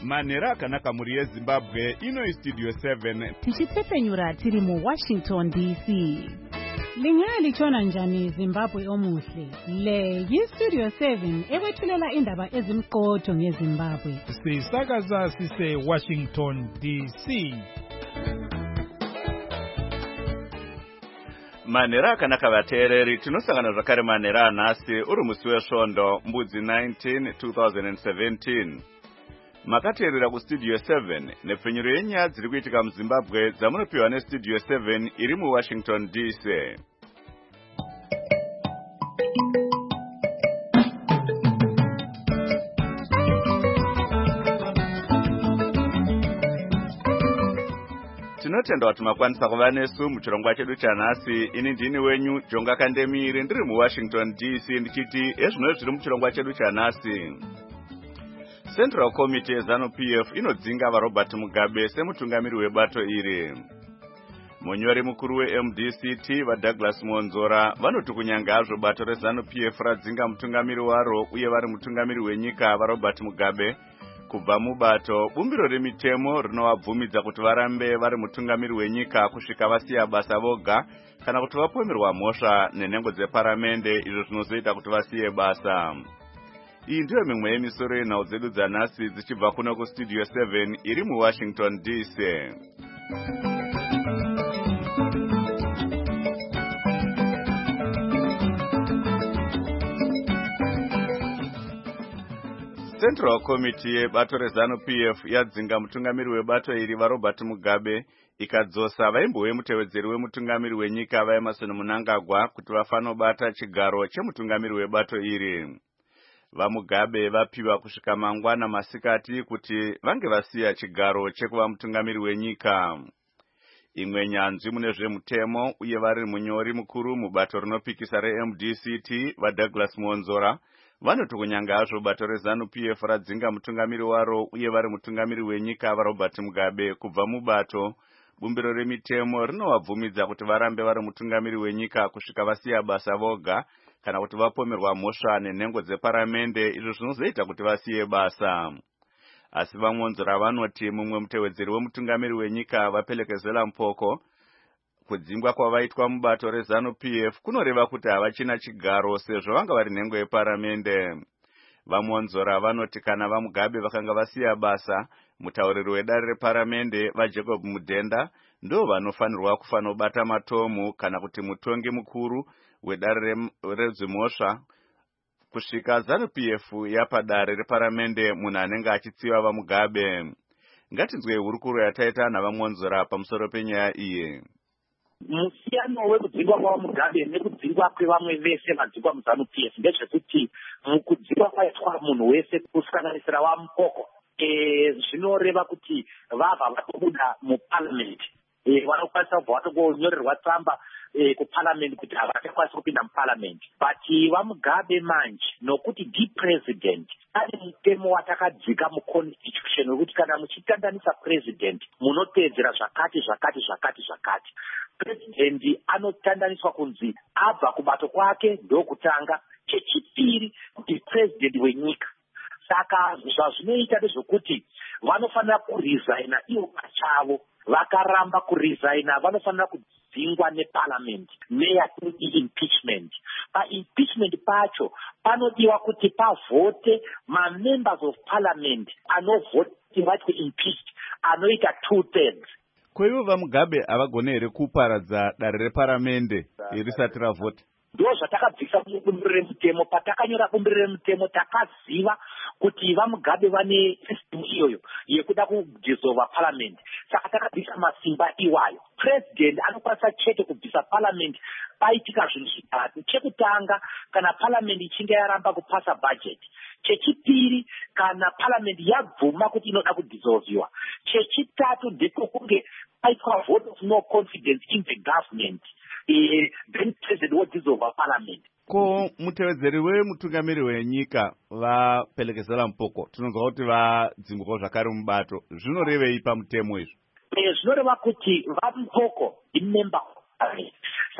manhero akanaka mhuri yezimbabwe. Ino Studio 7 tichitsepenyura tiri muWashington DC. Lingalichona njani Zimbabwe omuhle? Le yiStudio 7 ekwethulela indaba ezimqotho ngeZimbabwe. Sisakaza sise Washington DC. manhero akanaka vateereri, tinosangana zvakare manhero anhasi uri musi wesvondo mbudzi 19 2017. Makateerera kuStudio 7 nepfenyuro yenyaya dziri kuitika muZimbabwe dzamunopiwa neStudio 7 iri muWashington DC. Tinotenda kuti makwanisa kuva nesu muchirongwa chedu chanhasi. Ini ndini wenyu Jonga Kandemiri ndiri muWashington DC ndichiti ezvino zviri muchirongwa chedu chanhasi. Central Committee yeZANU-PF inodzinga vaRobert Mugabe semutungamiri webato iri. Munyori mukuru weMDCT vaDouglas Monzora vanoti kunyanga hazvo bato reZANU-PF radzinga mutungamiri waro uye vari mutungamiri wenyika vaRobert Mugabe kubva mubato, bumbiro remitemo rinovabvumidza kuti varambe vari mutungamiri wenyika kusvika vasiya basa voga kana kuti vapomerwa mhosva nenhengo dzeparamende, izvo zvinozoita kuti vasiye basa. Iyi ndiyo mimwe yemisoro yenhau dzedu dzanhasi dzichibva kuno kuStudio 7 iri muWashington DC. Central Committee yebato reZANU-PF yadzinga mutungamiri webato iri vaRobert Mugabe ikadzosa vaimbo vemutevedzeri wemutungamiri wenyika vaEmerson Mnangagwa kuti vafanobata chigaro chemutungamiri webato iri. VaMugabe vapiwa kusvika mangwana masikati kuti vange vasiya chigaro chekuva mutungamiri wenyika. Imwe nyanzvi mune zvemutemo uye vari munyori mukuru mubato rinopikisa reMDCT vaDouglas Monzora vanoti kunyanga hazvo bato reZANU-PF radzinga mutungamiri waro uye vari mutungamiri wenyika vaRobert Mugabe kubva mubato, bumbiro remitemo rinovabvumidza kuti varambe vari mutungamiri wenyika kusvika vasiya basa voga kana kuti vapomerwa mhosva nenhengo dzeparamende, izvo zvinozoita kuti vasiye basa. Asi vaMonzora vanoti mumwe mutevedzeri wemutungamiri wenyika vaPelekezela Mpoko kudzingwa kwavaitwa mubato reZANU-PF kunoreva kuti havachina chigaro sezvo vanga vari nhengo yeparamende. VaMonzora vanoti kana vaMugabe vakanga vasiya basa, mutauriri wedare reparamende vaJacob Mudhenda ndo vanofanirwa kufanobata matomu kana kuti mutongi mukuru wedare rezvimhosva kusvika ZANU-PF yapadare reparamende munhu anenge achitsiva vaMugabe. Ngatinzwe hurukuro yataita navaMonzora pamusoro penyaya iyi. Musiyano wekudzingwa kwaMugabe nekudzingwa kwevamwe vese vadzingwa muZANU-PF ndezvekuti mukudzingwa kwaitwa munhu wese kusanganisira vaMupoko zvinoreva kuti vabva vatobuda muparliamendi, vanokwanisa kubva vatongonyorerwa tsamba kuparliamendi kuti havachakwanisi kupinda muparliamendi. But vaMugabe manje nokuti president ane mutemo watakadzika muconstitution wekuti kana muchitandanisa president munoteedzera zvakati. President anotandaniswa kunzi abva kubato kwake ndokutanga, chechipiri kuti president wenyika. Saka zvazvinoita ndezvokuti vanofanira kuresigna ivo pachavo, vakaramba kuresigna vanofanira kudzingwa neparliament neyatinoti impeachment. Paimpeachment pacho panodiwa kuti pavhote mamembers of parliament anovhoti vatwe impeached anoita 2/3. Kwaivo vaMugabe havagone here kuparadza dare reparamende risati ravhota? Ndo zvatakabvisa mubumbiro remutemo. Patakanyora bumbiro remutemo takaziva kuti vaMugabe vane system iyoyo yekuda kudizolva parliament. Saka takabvisa masimba iwayo. President anokwanisa chete kubvisa parliament paitika zvinhu zvitatu. Chekutanga, kana parliament ichinge yaramba kupasa budget. Chechipiri, kana parliament yabvuma kuti inoda kudizolviwa. Chechitatu ndiko kunge paitwa vote of no confidence in the government. Then president wodizolva parliament. Ko mutevedzeri wemutungamiri wenyika vaPelekezela Mpoko tinonzwa kuti vadzingwa zvakare mubato, zvinorevei pamutemo izvo? Zvinoreva kuti vaMupoko imember. Saka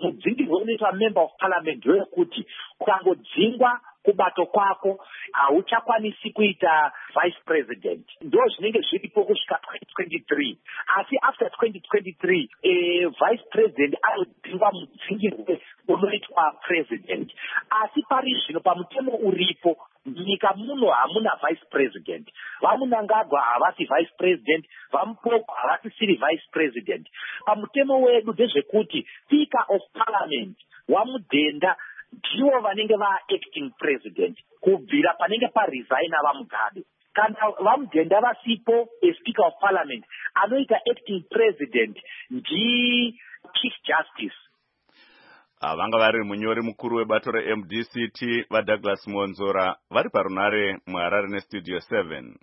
mudzingirwo unoitwa member of parliament wekuti ukangodzingwa kubato kwako hauchakwanisi kuita vice president. Ndo zvinenge zviripo kusvika 2023. Asi after 2023 vice president anodzingwa mudzingirwe unoitwa president. Asi pari zvino pamutemo uripo nyika muno hamuna vice president. Vamunangagwa havasi vice president, Vampopo havasisiri vice president. Pamutemo wedu ndezvekuti speaker of parliament Wamudenda ndivo vanenge acting president kubvira panenge paresigna vaMugabe. Kana vaMudenda vasipo speaker of parliament anoita acting president chief justice. Vanga vari munyori mukuru webato reMDCT vaDouglas Monzora vari parunare muHarare neStudio 7.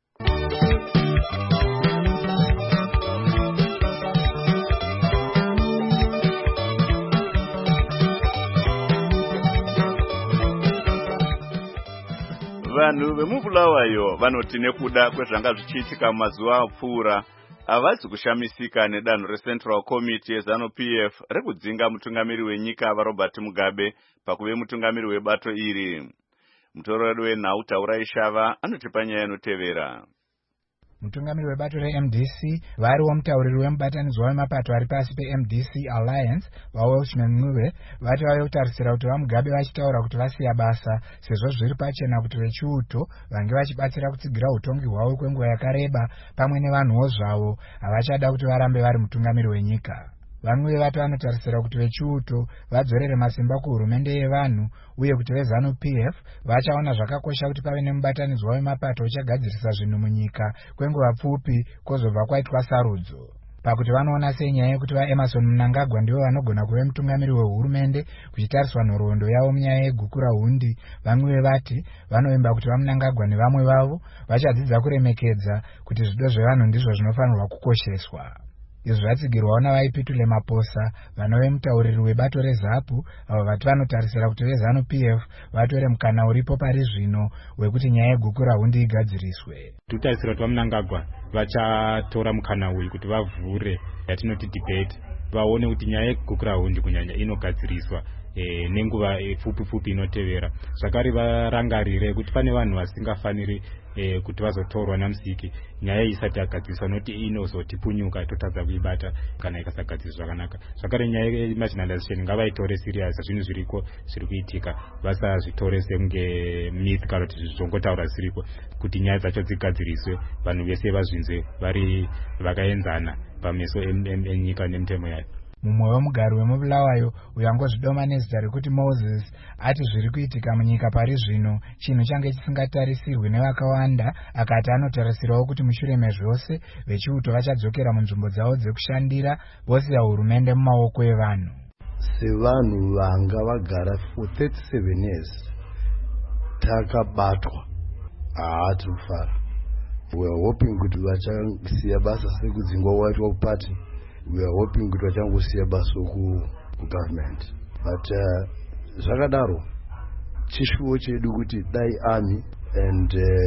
Vanhu vemubulawayo vanoti nekuda kwezvanga zvichiitika mumazuva apfuura havasi kushamisika nedanho reCentral Committee yeZANU-PF rekudzinga mutungamiri wenyika vaRobert Mugabe pakuve mutungamiri webato iri. Mutorori wenhau Taurai Shava anotipa nyaya inotevera. Mutungamiri webato reMDC variwo mutauriri wemubatanidzwa wemapato ari pasi peMDC Alliance vaWelshman Ncube vati vave kutarisira kuti vaMugabe vachitaura kuti vasiya basa sezvo zviri pachena kuti vechiuto vange vachibatsira kutsigira utongi hwavo kwenguva yakareba pamwe nevanhuwo zvavo havachada kuti varambe vari mutungamiri wenyika. Vamwe vati vanotarisira kuti vechiuto vadzorere masimba kuhurumende yevanhu uye kuti veZANU-PF vachaona zvakakosha kuti pave nemubatanidzwa wemapato uchagadzirisa zvinhu munyika kwenguva pfupi kwozobva kwaitwa sarudzo. Pakuti vanoona senyaya yekuti vaEmerson Mnangagwa ndivo vanogona kuve mutungamiri wehurumende kuchitariswa nhoroondo yavo munyaya yegukura hundi, vamwe vati vanovimba kuti vaMnangagwa nevamwe vavo vachadzidza kuremekedza kuti zvido zvevanhu ndizvo zvinofanirwa kukosheswa. Izvi zvatsigirwawo navaipitule Maposa vanove mutauriri webato reZAPU avo vati vanotarisira kuti veZANU-PF vatore mukana uripo pari zvino wekuti nyaya yegukura hundi igadziriswe. Tutarisira kuti vaMnangagwa vachatora mukana uyu kuti vavhure yatinoti debate vaone kuti nyaya yegukura hundi kunyanya inogadziriswa nenguva pfupi inotevera. Zvakare varangarire kuti pane vanhu vasingafaniri kuti vazotorwa naMusiki nyaya isati yagadziriswa noti inozotipunyuka totadza kuibata kana ikasagadziriswa zvakanaka. Zvakare nyaya yemarginalization ngavaitore serious zvinhu zviriko zviri kuitika vasazvitore senge myth kana kuti zvongotaura zviriko kuti nyaya dzacho dzigadziriswe vanhu vese vazvinzwe vari vakaenzana pameso enyika nemutemo yayo. Mumwe wemugari wemubulawayo uyangozvidoma nezita rekuti Moses ati zviri kuitika munyika pari zvino chinhu change chisingatarisirwi nevakawanda, akati anotarisirawo kuti mushure mezvose vechiuto vachadzokera munzvimbo dzavo dzekushandira vosiya hurumende mumaoko evanhu. Sevanhu vanga vagara for 37 years takabatwa haati kufara. We are hoping kuti vachasiya basa sekudzingwa waitwa party. We are hoping kuti vachangosiya basa kugovernment. But zvakadaro chishuwo chedu kuti dai army and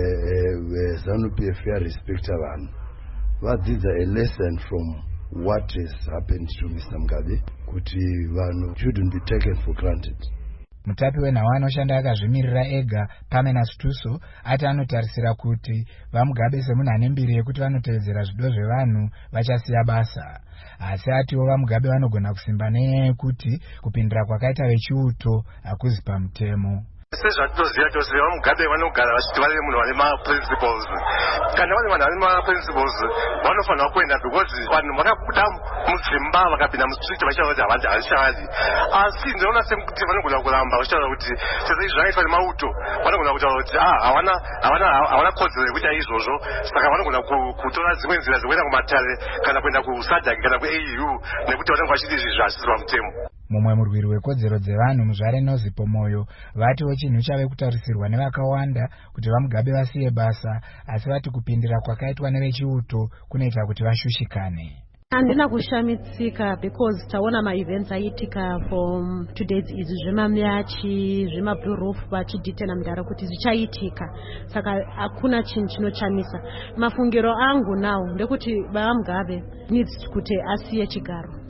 ZANU-PF respect vanhu vadzidza a lesson from what has happened to Mr. Mugabe kuti vanhu shouldn't be taken for granted. Mutapi wenhau anoshanda akazvimirira ega Pamela Stuso ati anotarisira kuti vaMugabe semunhu ane mbiri yekuti vanotevedzera zvido zvevanhu vachasiya basa. Asi atiwo vaMugabe vanogona kusimba nenyaya yekuti kupindira kwakaita vechiuto hakuzi pamutemo. Sezvatinoziva chose vaMugabe vanogara vachiti vane munhu vane maprinciples. Kana vane vanhu vane maprinciples vanofanira kuenda because vanhu vakabuda mudzimba vakapinda mustreet vachitaura kuti havashandi. Asi ndinoona sekuti vanogona kuramba vachitaura kuti sezvo izvi zvakaitwa nemauto vanogona kutaura kuti havana kodzero yekuita izvozvo, saka vanogona kutora dzimwe nzira dzekuenda kumatare kana kuenda kuSADC kana kuAU nekuti vanenge vachiti izvi zvasiri pamutemo. Mumwe murwiri wekodzero dzevanhu muzvare Nozipo Moyo vatiwo chinhu chave kutarisirwa nevakawanda kuti vaMugabe vasiye basa, asi vati kupindira kwakaitwa nevechiuto kunoita kuti vashushikane. Handina kushamitsika because taona ma-events aitika from today's izvi zvemamyachi zvemablue roof vachidhitena mudhara kuti zvichaitika, saka hakuna chinhu chinochamisa. Mafungiro angu now ndekuti vaMugabe needs kuti asiye chigaro.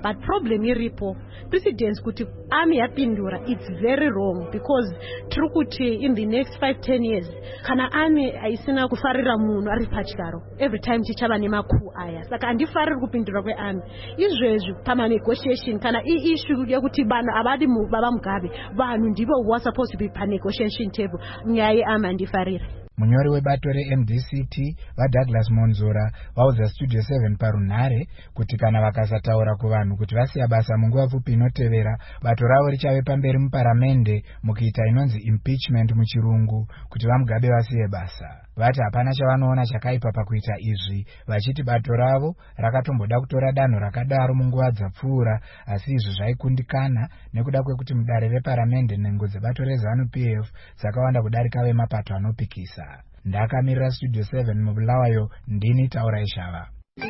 but problem iripo precedence kuti army yapindura, it's very wrong, because tiri kuti in the next 5-10 years kana army haisina kufarira munhu ari pachiaro, every time tichava nemakuu aya. Saka handifariri kupindura kwearmy izvezvi pamanegotiation, kana issue yekuti vanhu havadi baba Mugabe, vanhu ndivo who are supposed to be panegotiation table. Nyaya yearmy handifariri. Munyori webato reMDCT vaDouglas Monzora vaudza Studio 7 parunhare kuti kana vakasataura kuvanhu kuti vasiya basa munguva pfupi inotevera, bato ravo richave pamberi muparamende mukuita inonzi impeachment muchirungu, kuti vaMugabe vasiye basa. Vati hapana chavanoona chakaipa pakuita izvi, vachiti bato ravo rakatomboda kutora danho rakadaro munguva dzapfuura, asi izvi zvaikundikana nekuda kwekuti mudare reparamende nhengo dzebato reZANU-PF dzakawanda kudarika vemapato anopikisa. Ndakamirira Studio 7 mubulawayo, ndini Taurai Shava.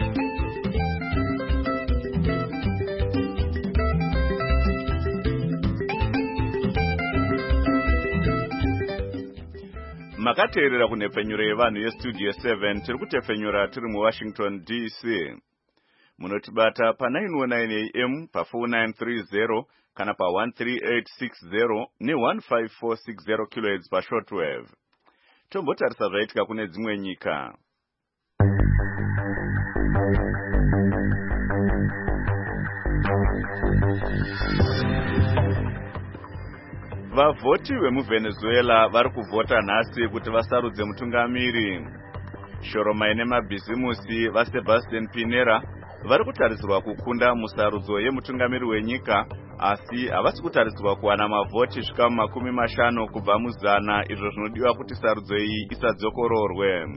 Makateerera kunhepfenyuro yevanhu yeStudio 7 tiri kutefenyura tiri muWashington DC. Munotibata pa919 AM pa4930 kana pa13860 ne15460 kHz pashortwave. Tombotarisa zvaitika kune dzimwe nyika. Vavhoti vemuVenezuela vari kuvhota nhasi kuti vasarudze mutungamiri. Shoromai nemabhizimusi vaSebastian Pinera vari kutarisirwa kukunda musarudzo yemutungamiri wenyika, asi havasi kutarisirwa kuwana mavhoti zvikamu 50 kubva mu100, izvo zvinodiwa kuti sarudzo iyi isadzokororwe.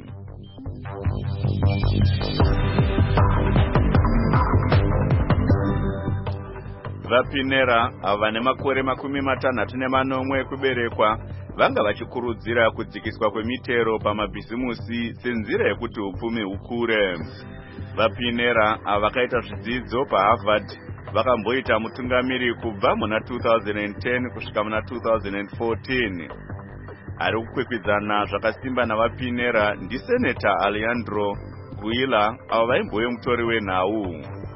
VaPinera ava vane makore 64 ekuberekwa vanga vachikurudzira kudzikiswa kwemitero pamabhizimusi senzira yekuti upfumi hukure. VaPinera ava vakaita zvidzidzo paHarvard, vakamboita mutungamiri kubva muna 2010 kusvika muna 2014. Ari kukwikwidzana zvakasimba navaPinera ndiSenator Alejandro Guila, avo vaimbove mutori wenhau.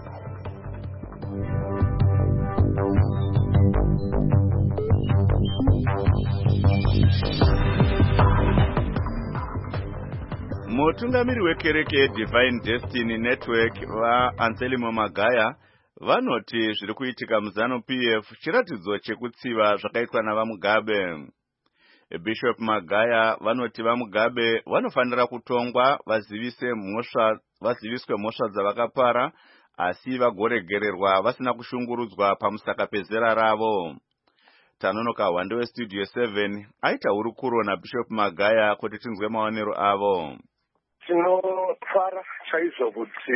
Mutungamiri wekereke yeDivine Destiny Network vaAnselmo Magaya vanoti zviri kuitika muZANU-PF chiratidzo chekutsiva zvakaitwa navaMugabe. Bishop Magaya vanoti vaMugabe vanofanira kutongwa vaziviswe mhosva dzavakapara, asi vagoregererwa vasina kushungurudzwa pamusaka pezera ravo. Tanonoka Hwande weStudio 7 aita hurukuro naBishop Magaya kuti tinzwe maonero avo. Tinofara chaizvo kuti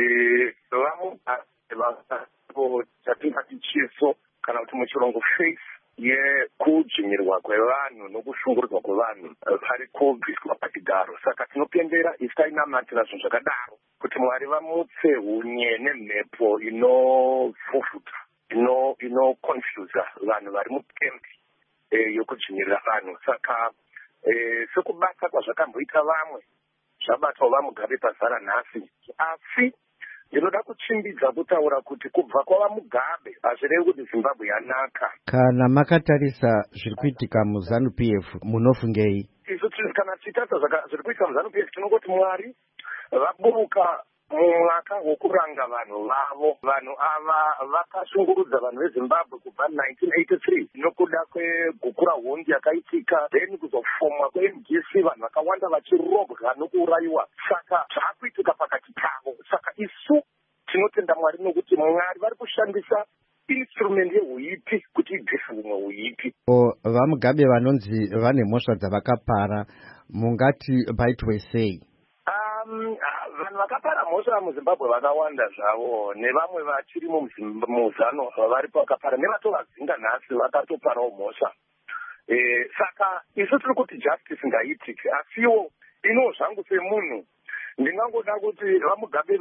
vamuchatingati chiso kana kuti muchirungu faith yekudzvinyirwa kwevanhu nokushungurudzwa kwevanhu pari kubviswa pachigaro. Saka tinopembera isi tainamatira zvinhu zvakadaro kuti Mwari vamutse hunye nemhepo inofufutwa inoconfusa vanhu vari mupembi yokudzvinyirira vanhu. Saka sekubata kwazvakamboita vamwe zvabatwa vaMugabe pazara nhasi, asi ndinoda kuchimbidza kutaura kuti kubva kwavaMugabe hazvirevi kuti Zimbabwe yanaka. Kana makatarisa zviri kuitika muZANU-PF munofungei? Isu kana tichitarisa zviri kuitika muZANU-PF tinongoti Mwari vaburuka mumwaka wokuranga vanhu vavo. Vanhu ava vakashungurudza vanhu veZimbabwe kubva 1983 nokuda kwegukura hondi yakaitika, then kuzofomwa kweMDC, vanhu vakawanda vachirobwa nokuurayiwa. Saka zvaakuitika pakati pavo. Saka isu tinotenda Mwari nokuti Mwari vari kushandisa instrument yehuipi kuti ibvise umwe huipi. VaMugabe vanonzi vane mhosva dzavakapara, mungati vaitwe sei? Vanhu vakapara mhosva muZimbabwe vakawanda zvavo, nevamwe vachiri muZANU varipo vakapara, nevatovadzinga nhasi vakatoparawo mhosva. Saka isu tiri kuti justice ngaitike, asiwo ino zvangu semunhu ndingangoda kuti vaMugabe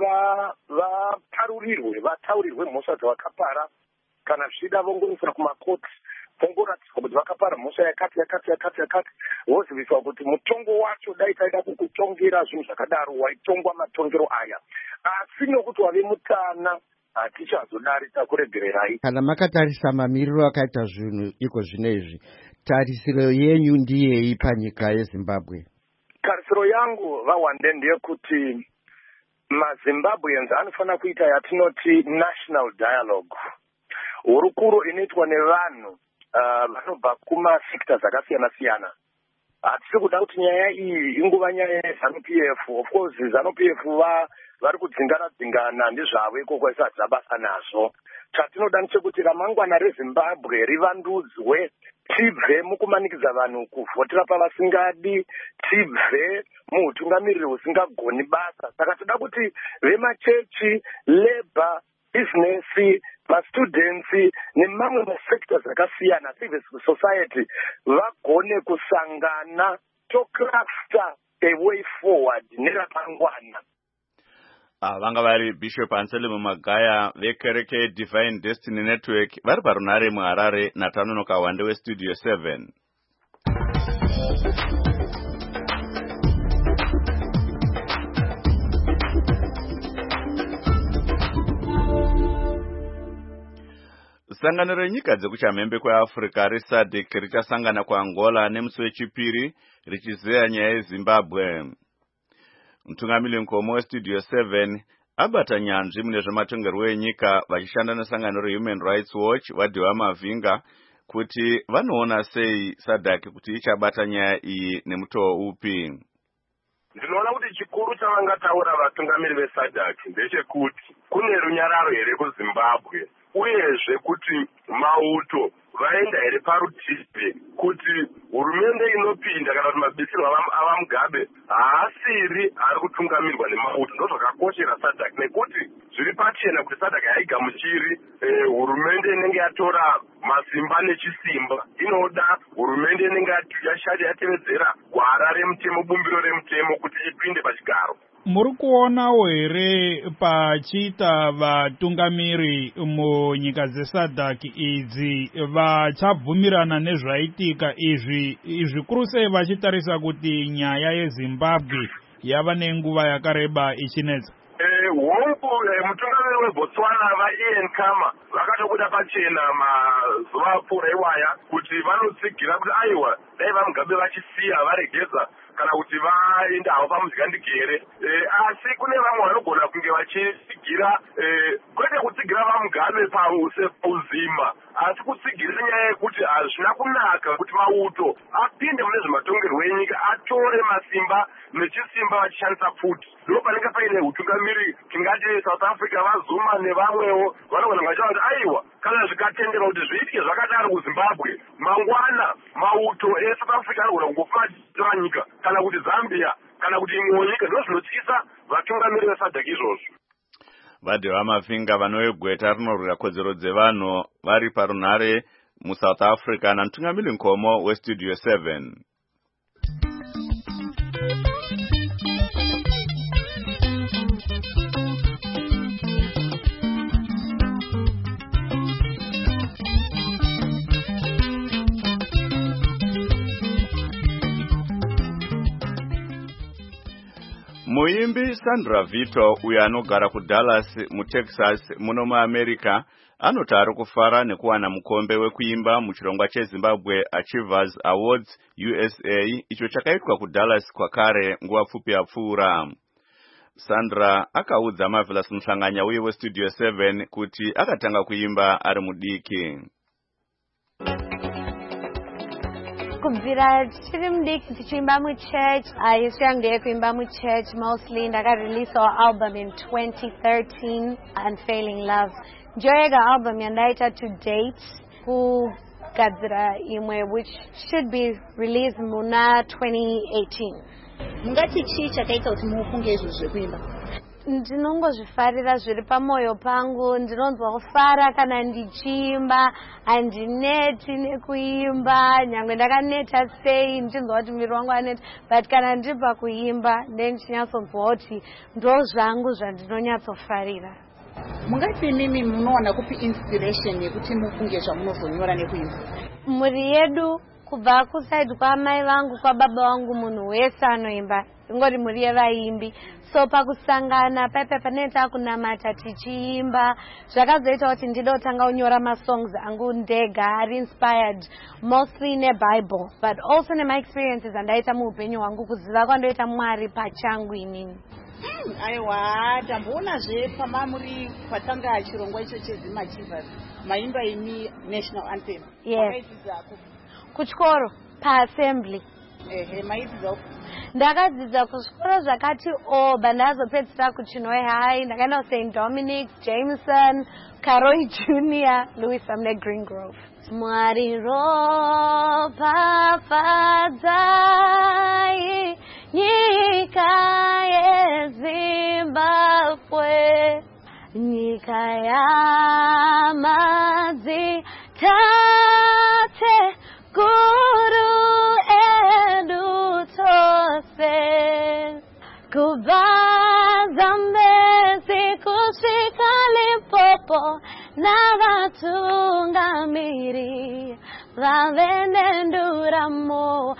vataurirwe mhosva dzavakapara, kana zvichida vongoiswa kumakoti, vongoratidzwa kuti vakapara mhosva yakati, voziviswa kuti mutongo wacho dai taida kukutongera zvinhu zvakadaro waitongwa matongero aya. Asi nokuti wave mutana hatichazodarisa kuregererai. Kana makatarisa mamiriro akaita zvinhu iko zvinezvi, tarisiro yenyu ndiyei panyika yeZimbabwe? Tarisiro yangu vawande ndeyekuti maZimbabweans anofana kuita yatinoti national dialogue, hurukuro inoitwa nevanhu vanobva kumasekta dzakasiyana-siyana. Hatisi kuda kuti nyaya iyi inguva nyaya yeZANU-PF. Of course ZANU-PF vari kudzingana ndizvavo ikoko isati zvabasa nazvo. Chatinoda ndechekuti ramangwana reZimbabwe rivandudzwe, tibve mukumanikidza vanhu kuvhotera pavasingadi, tibve muhutungamiriri husingagoni basa. Saka toda kuti vemachechi, labor, business, mastudents nemamwe masekta dzakasiyana, civil society, vagone kusangana tokrafta a way forward neramangwana. Vanga vari Bishop Anselmo Magaya vekereke Divine Destiny Network vari parunare muHarare. Natano Kawande weStudio 7. Sangano renyika dzekuchamhembe kweAfrica reSADC richasangana kuAngola nemusi wechipiri richizeya nyaya yeZimbabwe. Mutungamiri mukoma weStudio 7 abata nyanzvi mune zvematongerwo enyika vachishanda nesangano reHuman Rights Watch Vadhiwa Mavinga kuti vanoona sei SADC kuti ichabata nyaya iyi nemutoo upi. Ndinoona kuti chikuru chavangataura vatungamiri veSADC ndechekuti kune runyararo here kuZimbabwe, uyezve kuti mauto vaenda here parutivi kuti hurumende inopinda kana kuti mabisirwo avaMugabe haasiri ari kutungamirwa nemauto. Ndozvakakoshera SADC nekuti zviri pachena kuti SADC haigamuchiri hurumende inenge yatora masimba nechisimba. Inoda hurumende inenge yatevedzera gwara remutemo, bumbiro remutemo kuti ipinde pachigaro. Muri kuonawo here pachiita vatungamiri munyika dzeSADC idzi vachabvumirana nezvaitika izvi kuru sei vachitarisa kuti nyaya yeZimbabwe yava nenguva yakareba ichinetsa? Hongu mutungamiri weBotswana vaIan Khama vakatobuda pachena mazuva apfuura iwaya kuti vanotsigira kuti aiwa dai vaMugabe vachisiya varegedza kana kuti vaenda havo pamuzikandigere. Asi kune vamwe vanogona kunge vachitsigira, kwete kutsigira vaMugabe pauzima, asi kutsigira nyaya yekuti hazvina kunaka kuti mauto apinde mune zvematongerwo enyika, atore masimba nechisimba vachishandisa futi. Ndipo panenge paine utungamiri tingati South Africa vaZuma nevamwewo vanogona kungachawa kuti aiwa kana zvikatenderwa kuti zviitike zvakadaro kuZimbabwe, mangwana mauto eSouth Africa anogona kungofuma nyika kana kuti Zambia kana kuti imwewo nyika. Ndozvinotyisa vatungamiri veSADC izvozvo. Vadhiwa Mavinga vanoegweta rinorwira kodzero dzevanhu vari parunare muSouth Africa namutungamiri mukoma weStudio 7. Muimbi Sandra Vito uyo anogara kuDallas muTexas muno muAmerica anoti ari kufara nekuwana mukombe wekuimba muchirongwa cheZimbabwe Achievers Awards USA icho chakaitwa kuDallas kwakare nguva pfupi yapfuura. Sandra akaudza Marvelous Muhlanganya uye weStudio 7 kuti akatanga kuimba ari mudiki. Kubvira tichiri mudiki tichiimba muchurch, history yangu ndeyekuimba muchurch mostly. Ndakarelease our album in 2013, Unfailing Love. Njoyega album yandaita to date, kugadzira imwe which should be released muna 2018. Mungati chii chakaita kuti mufunge izvo zvekuimba? Ndinongozvifarira zviri pamwoyo pangu. Ndinonzwa kufara kana ndichiimba, handineti nekuimba, nyangwe ndakaneta sei ndichinzwa kuti muviri wangu aneta, but kana ndiri pakuimba ndichinyatsonzwa kuti ndo zvangu zvandinonyatsofarira. Mungati mimi munowana kupi inspiration yekuti mufunge zvamunozonyora nekuimba? Mhuri yedu kubva kusaidi kwamai vangu kwababa vangu munhu wese anoimba ingori mhuri yevaimbi. So pakusangana paipa panenge takunamata tichiimba zvakazoita kuti ndide kutanga kunyora masongs angu ndega ari inspired mostly neBible but also nema experiences andaita muupenyu hwangu kuziva kwandoita Mwari pachangu inini. Aiwa, tamboonazve pamamuri patanga chirongwa icho cheZima Chivers maimba imi national anthem. Yes. Kuchikoro paassembly. Maidzidza ndakadzidza kuzvikoro zvakati oba ndazopedzisira kuChinoi High ndakaenda kuSt Dominic, Jameson, Carroll Junior, Louis Sumner Green Grove. Mwari ropafadzai nyika yeZimbabwe, nyika yamadzi tate guru edu tose, kubva Zambezi kusvika Limpopo navatungamiri vave nenduramo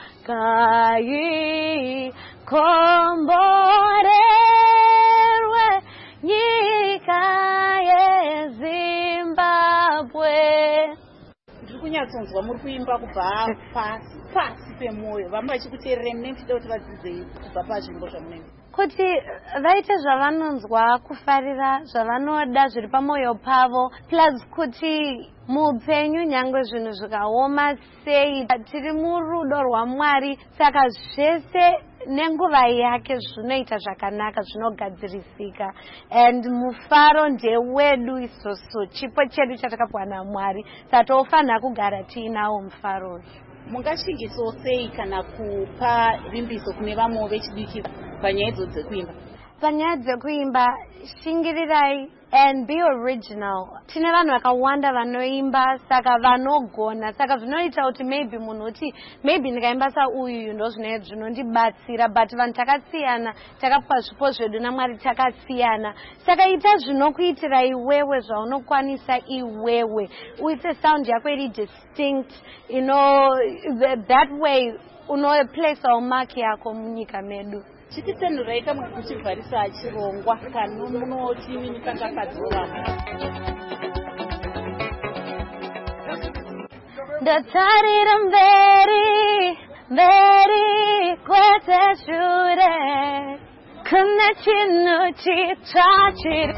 kai komborerwe nyika yeZimbabwe. Ndiri kunyatsonzwa muri kuimba kubva pasi pemwoyo. Vamwe vachikuteerera munochida kuti vadzidze kubva pazvinhu zvamunenge kuti vaite zvavanonzwa kufarira zvavanoda zviri pamwoyo pavo plus kuti muupenyu nyangwe zvinhu zvikaoma sei tiri murudo rwaMwari saka zvese nenguva yake zvinoita zvakanaka zvinogadzirisika and mufaro ndewedu isusu chipo chedu chatakapiwa naMwari saka tofanira kugara tiinawo mufaro uyu. Mungashingisawo sei kana kupa vimbiso kune vamwe vechidiki panyaya idzo dzekuimba? Panyaya dzekuimba shingirirai and be original. Tine vanhu vakawanda vanoimba saka vanogona saka zvinoita kuti maybe munhu uti maybe ndikaimba sauyu ndo zvinondibatsira but vanhu takasiyana takapiwa zvipo zvedu naMwari takasiyana saka ita zvinokuitira iwewe zvaunokwanisa iwewe uite sound yako iri distinct, you know, that way unoplaceawo mark yako munyika medu. Chititsenhurai kamwe kuchivharisa chirongwa kano munoti kanga kadzora. Ndatarira mberi mberi kwete shure kuna chinhu chitsva chiri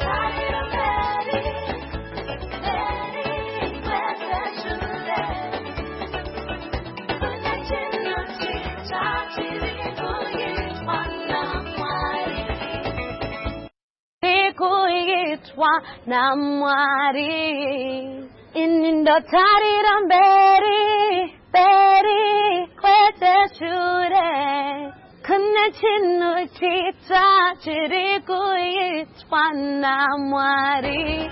kuitwa na Mwari. Ini ndotarira mberi mberi kwete shure kuna chinhu chitsva chiri kuitwa na Mwari.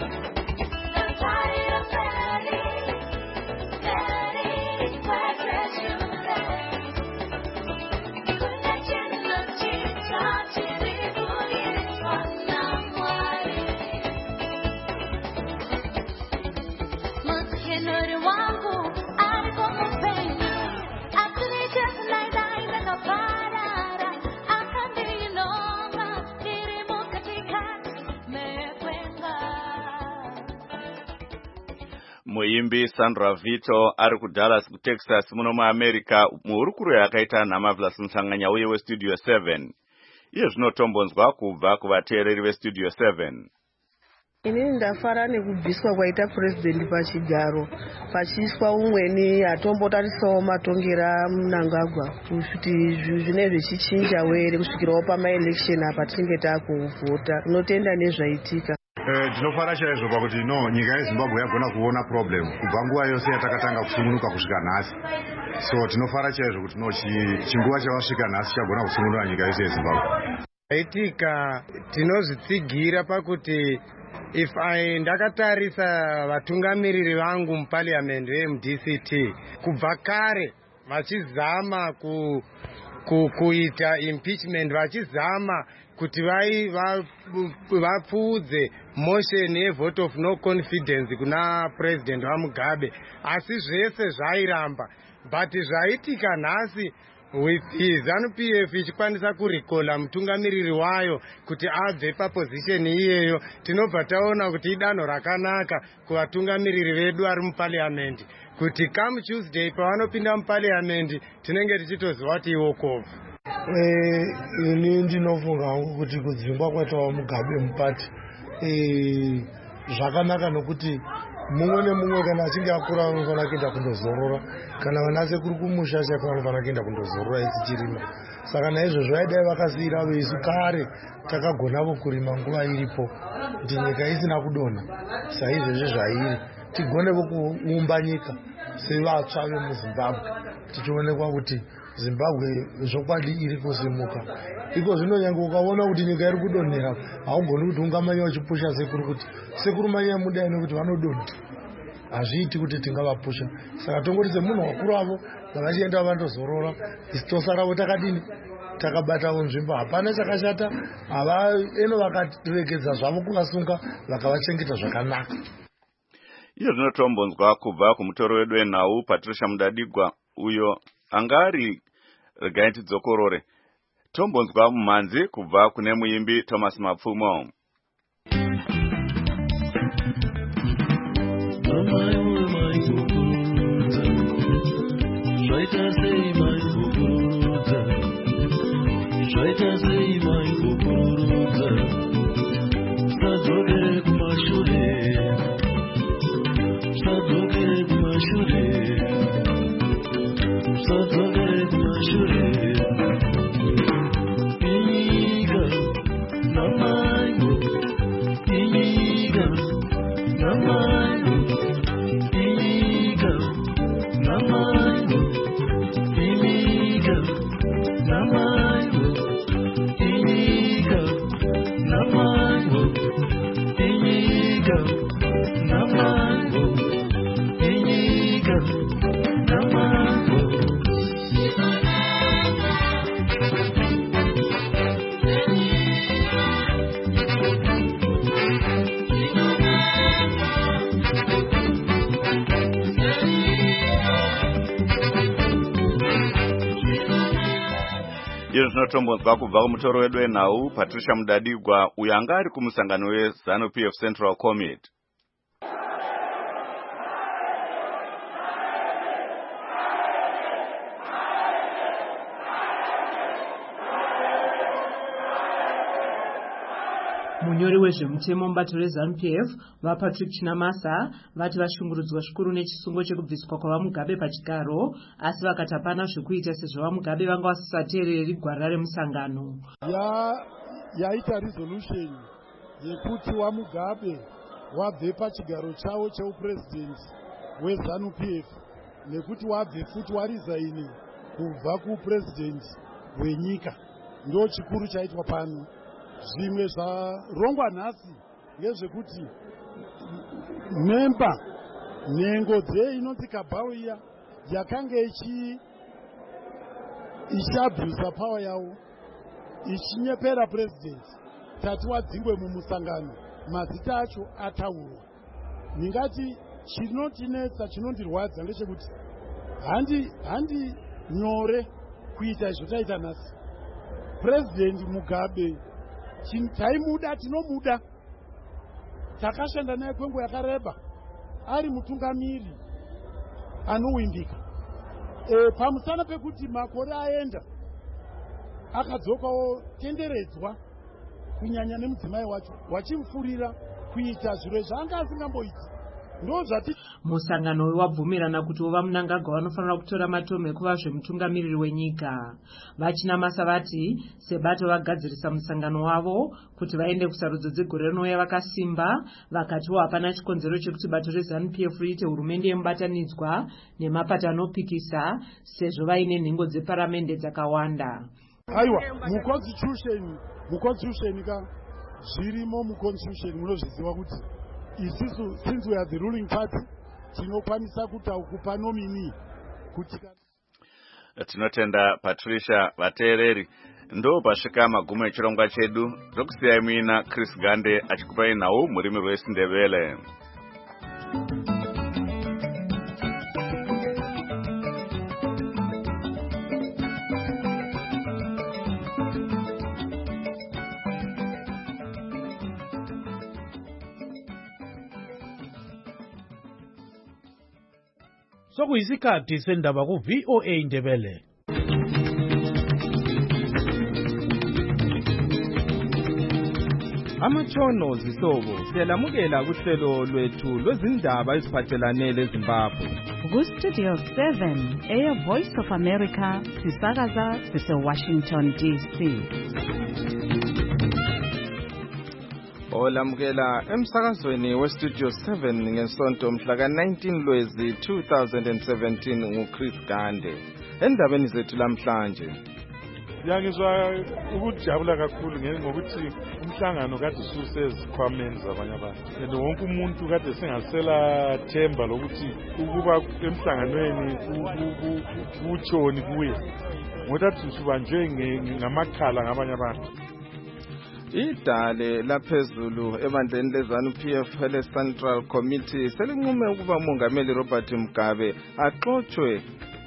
Muimbi Sandra Vito ari kuDallas kuTexas muno muAmerica muhurukuro yakaita naMarvelous Mhlanganya uye weStudio 7. Iye zvinotombonzwa kubva kuvateereri veStudio 7. Inini ndafara nekubviswa kwaita president pachigaro pachiiswa umweni atombotarisawo matongera Mnangagwa kuti zvinenge zvichichinja were kusvikirawo pamaelection apa tinenge takuvhota. Tinotenda nezvaitika. Ndinofara chaizvo pakuti nyika yeZimbabwe yagona kuona problem kubva nguva yose yatakatanga kusungunuka kusvika nhasi. So tinofara chaizvo kuti chinguva chavasvika nhasi chagona kusungunura nyika yose yeZimbabwe. Aitika tinozvitsigira pakuti ndakatarisa vatungamiriri vangu muparliament veMDCT kubva kare vachizama kuita impeachment vachizama kuti vapfuudze motion yevote of no confidence kuna president vaMugabe asi zvese zvairamba but zvaitika nhasi with ZANU-PF ichikwanisa kurikola mutungamiriri wayo kuti abve papozisheni iyeyo, tinobva taona kuti idanho rakanaka kuvatungamiriri vedu vari mupariamendi, kuti come Tuesday pavanopinda mupariamendi tinenge tichitoziva kuti iwokova. Ini ndinofunga kuti kudzingwa kwaitawo Mugabe mupati zvakanaka, nokuti mumwe nemumwe kana achinge akura anofanira kuenda kundozorora, kana vana sekuru kumusha chako anofanira kuenda kundozorora echichirima. Saka naizvozvo vaidai vakasiyira vesu kare takagonawo kurima nguva iripo kuti nyika isina kudonha saizvozvo zvairi, tigonewo kuumba nyika sevatsva vemuZimbabwe, tichionekwa kuti Zimbabwe zvokwadi iri kusimuka. Iko zvino nyange ukaona kuti nyika iri kudonhera, haugoni kuti ungamanya uchipusha sekuru kuti sekuru manya mudai nekuti vanodonha. Hazviiti kuti tingavapusha. Saka tongoti semunhu wakuru avo vachienda vandozorora, isi tosarawo takadini, takabatawo nzvimbo. Hapana chakashata, eno vakaregedza zvavo kuvasunga vakavachengeta zvakanaka. Iyo zvinotombonzwa kubva kumutoro wedu wenhau Patricia Mudadigwa, uyo angari regai tidzokorore. Tombonzwa mumhanzi kubva kune muimbi Thomas Mapfumo. Iyo zvinotombonzwa kubva kumutoro wedu wenhau Patricia Mudadigwa, uyo anga ari kumusangano weZANU-PF Central Committee. Munyori wezvemutemo mubato reZANU-PF vaPatrick Chinamasa vati vashungurudzwa zvikuru nechisungo chekubviswa kwavaMugabe pachigaro, asi vakati hapana zvekuita sezvo vaMugabe vanga vasateereri gwara remusangano. Yaita resolution yekuti vaMugabe wabve pachigaro chavo cheupresident weZANU-PF nekuti wabve futi warizaini kubva kupresident wenyika. Ndo chikuru chaitwa pano. Zvimwe zvarongwa nhasi ngezvekuti memba nhengo inonzi Kabhau iya yakanga ichiabhusa pawa yavo ichinyepera president tati wadzingwe mumusangano, mazita acho ataurwa. Ningati chinotinetsa chinondirwadza ngechekuti handi nyore kuita izvo taita nhasi. President Mugabe taimuda, tinomuda, takashanda naye kwenguva yakareba, ari mutungamiri anowimbika. Pamusana pekuti makore aenda akadzokawo tenderedzwa kunyanya nemudzimai wacho wachimufurira kuita zviro zvaanga asingamboiti. Musangano wabvumirana kuti vaMnangagwa vanofanira kutora matombo ekuva zvemutungamiriri wenyika. Vachinamasa vati sebato vagadzirisa musangano wavo kuti vaende kusarudzo dzegore rinouya vakasimba, vakatiwo hapana chikonzero chekuti bato reZANU-PF riite hurumende yemubatanidzwa nemapato anopikisa sezvo vaine nhengo dzeparamende dzakawanda. Aiwa, muconstitution ka zvirimo muconstitution munozviziva kuti isusu since we are the ruling party tinokwanisa kupa nomini kuti tinotenda Patricia. Vateereri, ndo pasvika magumo echirongwa chedu. Zokusiyai muina Chris Gande achikupai nhau murimi rweSindebele. sokuyisikhathi sendaba ku-VOA Indebele. Amatshono zihlobo siyalamukela kuhlelo lwethu lwezindaba eziphathelane leZimbabwe. Ku-Studio 7 Voice of America sisakaza sise-Washington DC. Olamukela emsakazweni we-Studio 7 ngesonto mhla ka-19 Lwezi 2017 nguChris Gande. Endabeni zethu lamhlanje Ngizwa ukujabula kakhulu ngokuthi umhlangano kade ususezikhwameni zabanye abantu. Wonke umuntu kade sengasela themba lokuthi ukuba emhlanganweni utshoni kuye. Ngokuthi usubanjwe ngamakhala ngabanye abantu. Idale laphezulu ebandleni leZANU-PF le-Central Committee selinqume ukuba uMongameli Robert Mugabe axoxwe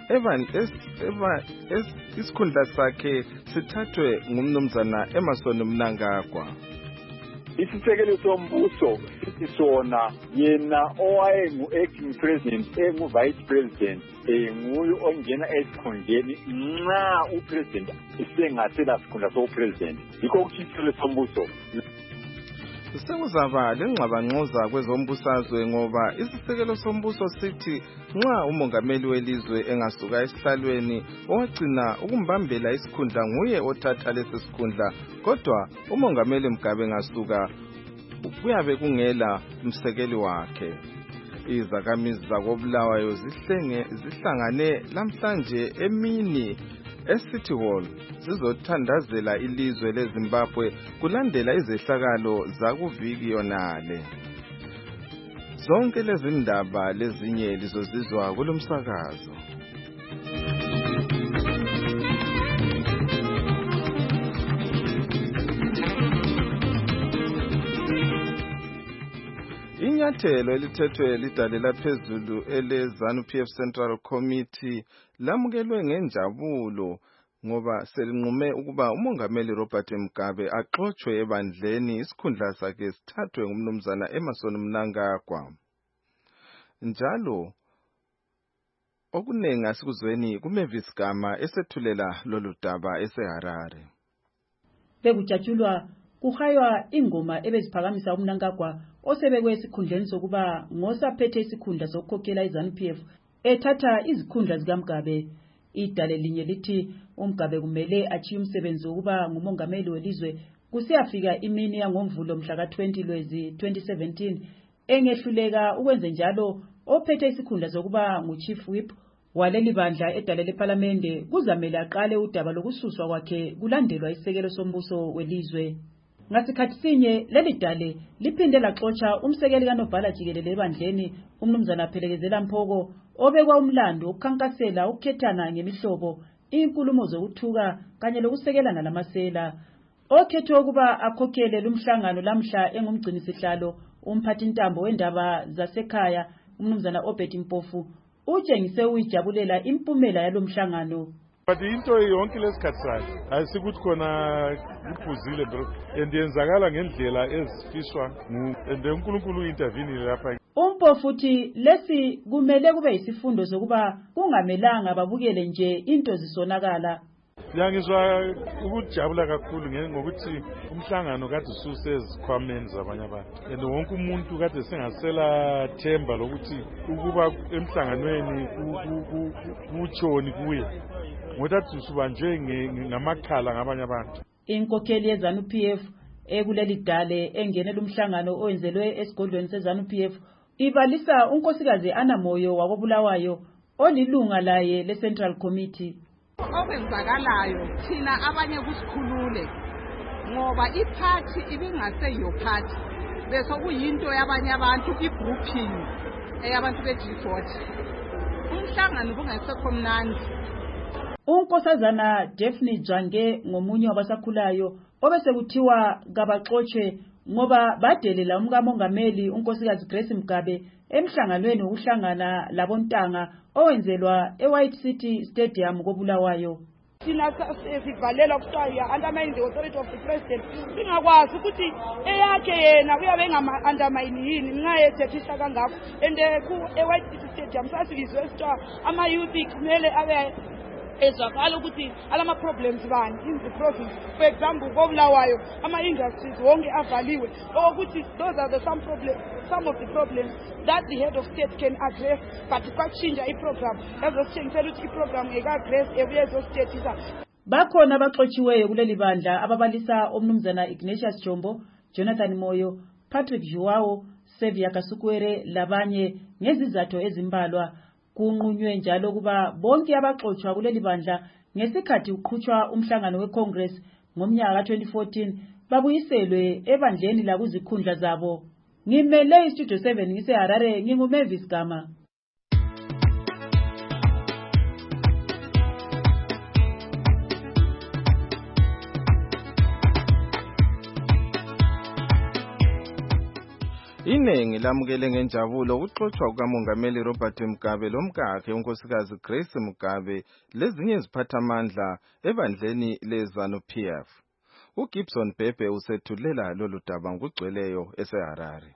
isikhundla sakhe sithathwe ngumnumzana Emmerson Mnangagwa. Isisekelo sombuso sithi sona yena owayengu-acting president engu-vice president nguye ongena esikhundleni nxa upresident sengasela sikhundla sopresident. Yikho ukushitshelwe sombuso. Sekuzaba lengxabangxoza kwezombusazwe ngoba isisekelo sombuso sithi nxa umongameli welizwe engasuka esihlalweni owagcina ukumbambela isikhundla nguye othatha lesi sikhundla, kodwa umongameli Mugabe engasuka kuyabe kungela umsekeli wakhe. Izakhamizi zakoBulawayo zihlangane lamhlanje emini eCity Hall zizothandazela ilizwe leZimbabwe kulandela izehlakalo zakuviki yonale. Zonke lezi ndaba lezinye lizozizwa kulomsakazo. Inyathelo elithethwe lidale laphezulu ele-ZANU-PF Central Committee lamukelwe ngenjabulo ngoba selinqume ukuba uMongameli Robert Mugabe axoxwe ebandleni isikhundla sakhe sithathwe ngumnumzana Emmerson Mnangagwa. Njalo okunengi asikuzweni kuMavis Gama esethulela lolu daba eseHarare. Bekujatshulwa kuhaywa ingoma ebeziphakamisa uMnangagwa osebekwe esikhundleni sokuba ngosaphethe isikhundla sokukhokhela iZANU-PF ethatha izikhundla zikaMugabe. Idale linye lithi uMugabe kumele achiye umsebenzi wokuba ngumongameli welizwe kusiyafika imini yangoMvulo mhla ka-20 Lwezi 2017 engehluleka ukwenza njalo ophethe isikhundla sokuba nguchief whip waleli bandla edale leParlamente kuzamele aqale udaba lokususwa kwakhe kulandelwa isisekelo sombuso welizwe. Ngasikhathi sinye leli dale liphinde laxoxa umsekeli kaNobhala Jikelele ebandleni umnumzana Phelekezela Mphoko obekwa umlando ukukhankasela ukukhethana ngemihlobo, inkulumo zokuthuka kanye lokusekelana lamasela. Okhethwe ukuba akhokhele lumhlangano lamhla engumgcinisihlalo umphathi intambo wendaba zasekhaya umnumzana Obed Mpofu utshengise uyijabulela impumela yalomhlangano. But into yonke lesikhathi sakhe ayisikuthi khona iphuzile bro endiyenzakala ngendlela ezifishwa uNkulunkulu uintervene lapha. Umpofu futhi lesi kumele kube isifundo sokuba kungamelanga babukele nje into zisonakala. Ngizwa ukujabula kakhulu ngokuthi umhlangano kade ususezikhwameni zabanye abantu. Wonke umuntu kade sengasela themba lokuthi ukuba emhlanganweni utshoni kuye. Ngokuthi usubanjwe ngamakhala ngabanye abantu. Inkokheli yeZANU-PF ekuleli dale engenela umhlangano owenzelwe esigodlweni seZANU-PF ibalisa unkosikazi Anamoyo wakoBulawayo olilunga laye le-Central Committee. Okwenzakalayo thina abanye kusikhulule ngoba iphathi ibingaseyiyo phathi bese kuyinto yabanye abantu igrouping eyabantu beG40 umhlangano kungasekho mnandi. Unkosazana Daphne Jange ngomunye wabasakhulayo obese kuthiwa kabaxoxwe ngoba badelela umkamongameli unkosikazi Grace Mugabe emhlanganweni wokuhlangana labontanga owenzelwa eWhite City Stadium koBulawayo. thina sivalelwa kuthiwa ya-undermine the authority of the president, singakwazi ukuthi eyakhe yena uyabe engama-undermine yini nxa ethethisa kangako. And e-White City Stadium sasibizwe esithiwa ama-youth kumele abe ezwakala ukuthi alama-problems bani in the province. For example, koBulawayo ama-industries wonke avaliwe, ukuthi those are some of the problems that the head of state can address, but kwatshintsha iprogram ezositshengisela ukuthi iprogram eka-address ebuye ezosithethisa. Bakhona abaxotshiweyo kuleli bandla ababalisa omnumzana Ignatius Jombo, Jonathan Moyo, Patrick Joao, Sevia Kasukwere labanye ngezizathu ezimbalwa. Kunqunywe njalo kuba bonke abaxotshiwa kuleli bandla ngesikhathi uqhutshwa umhlangano weCongress ngomnyaka ka-2014 babuyiselwe ebandleni la kuzikhundla zabo. Ngimele iStudio 7 ngiseHarare, nginguMavis Gama. Iningi lamukele ngenjabulo ukuxoxwa kukaMongameli Robert Mugabe lomkakhe unkosikazi Grace Mugabe lezinye iziphathamandla ebandleni leZANU-PF. uGibson Bhebhe usethulela lolu daba ngokugcweleyo eseHarare.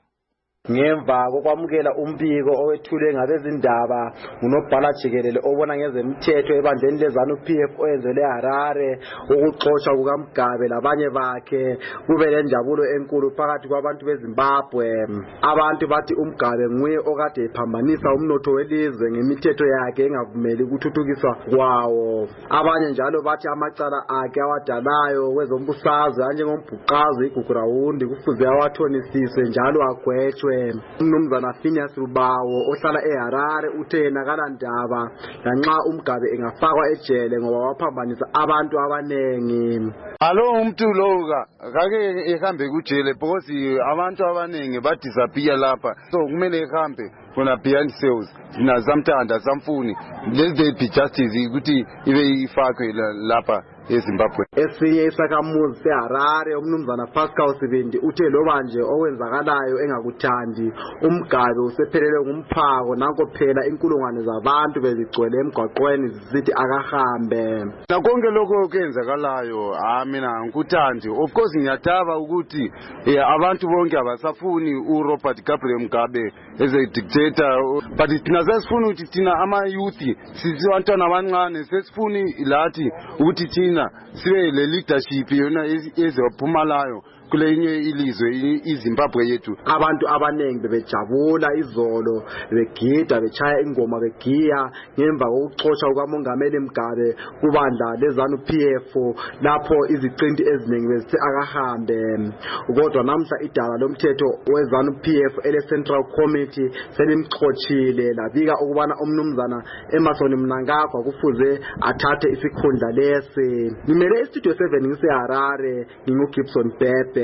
Ngemva kokwamukela umbiko owethulwe ngabezindaba unobhala jikelele obona ngezemthetho ebandleni leZANU-PF oyenzelwe eHarare ukuxoxa kukaMugabe labanye bakhe kube lenjabulo enkulu phakathi kwabantu beZimbabwe. Abantu bathi uMugabe nguye okade ephambanisa umnotho welizwe ngemithetho yakhe engavumeli ukuthuthukiswa kwawo. Abanye njalo bathi amacala akhe awadalayo kwezombusazwe anjengombhuqazo igugurawundi kufuze awathonisiswe njalo agwetshwe. Umnumzana Phineas Rubawo ohlala eHarare uthe nakalandaba lanxa uMugabe engafakwa ejele ngoba waphambanisa abantu abanengi. Alo umuntu loka kake ehambe kujele because abantu abanengi badisappear lapha, so kumele ehambe kona behind cells na zamthanda zamfuni let there be justice ukuthi ibe ifakwe lapha eZimbabwe. Esinye isakhamuzi seHarare umnumzana Pascal Sibindi uthe loba nje owenzakalayo engakuthandi uMugabe usephelele ngumphako nanko phela inkulungwane zabantu bezigcwele emgwaqweni zisithi akahambe. Nakonke lokho kwenzakalayo mina ngikuthandi, of course ngiyadaba ukuthi abantu bonke abasafuni uRobert Gabriel Mugabe as a dictator, but thina sesifuna ukuthi thina ama youth sisibantwana abancane sesifuni lathi ukuthi thina sibe le leadership yona ezophumalayo kulenye ilizwe iZimbabwe yethu. Abantu abanengi bebejabula izolo begida bechaya ingoma begiya ngemva kokuxoxa kukaMongameli Mugabe kubandla leZANU-PF lapho iziqinti eziningi bezithi akahambe. Kodwa namhla idala lomthetho weZANU-PF ele-Central Committee selimxoxile labika ukubana umnumzana Emmerson Mnangagwa kufuze athathe isikhundla lesi. Ngimele iStudio 7 ngiseHarare, nginguGibson Bhebhe.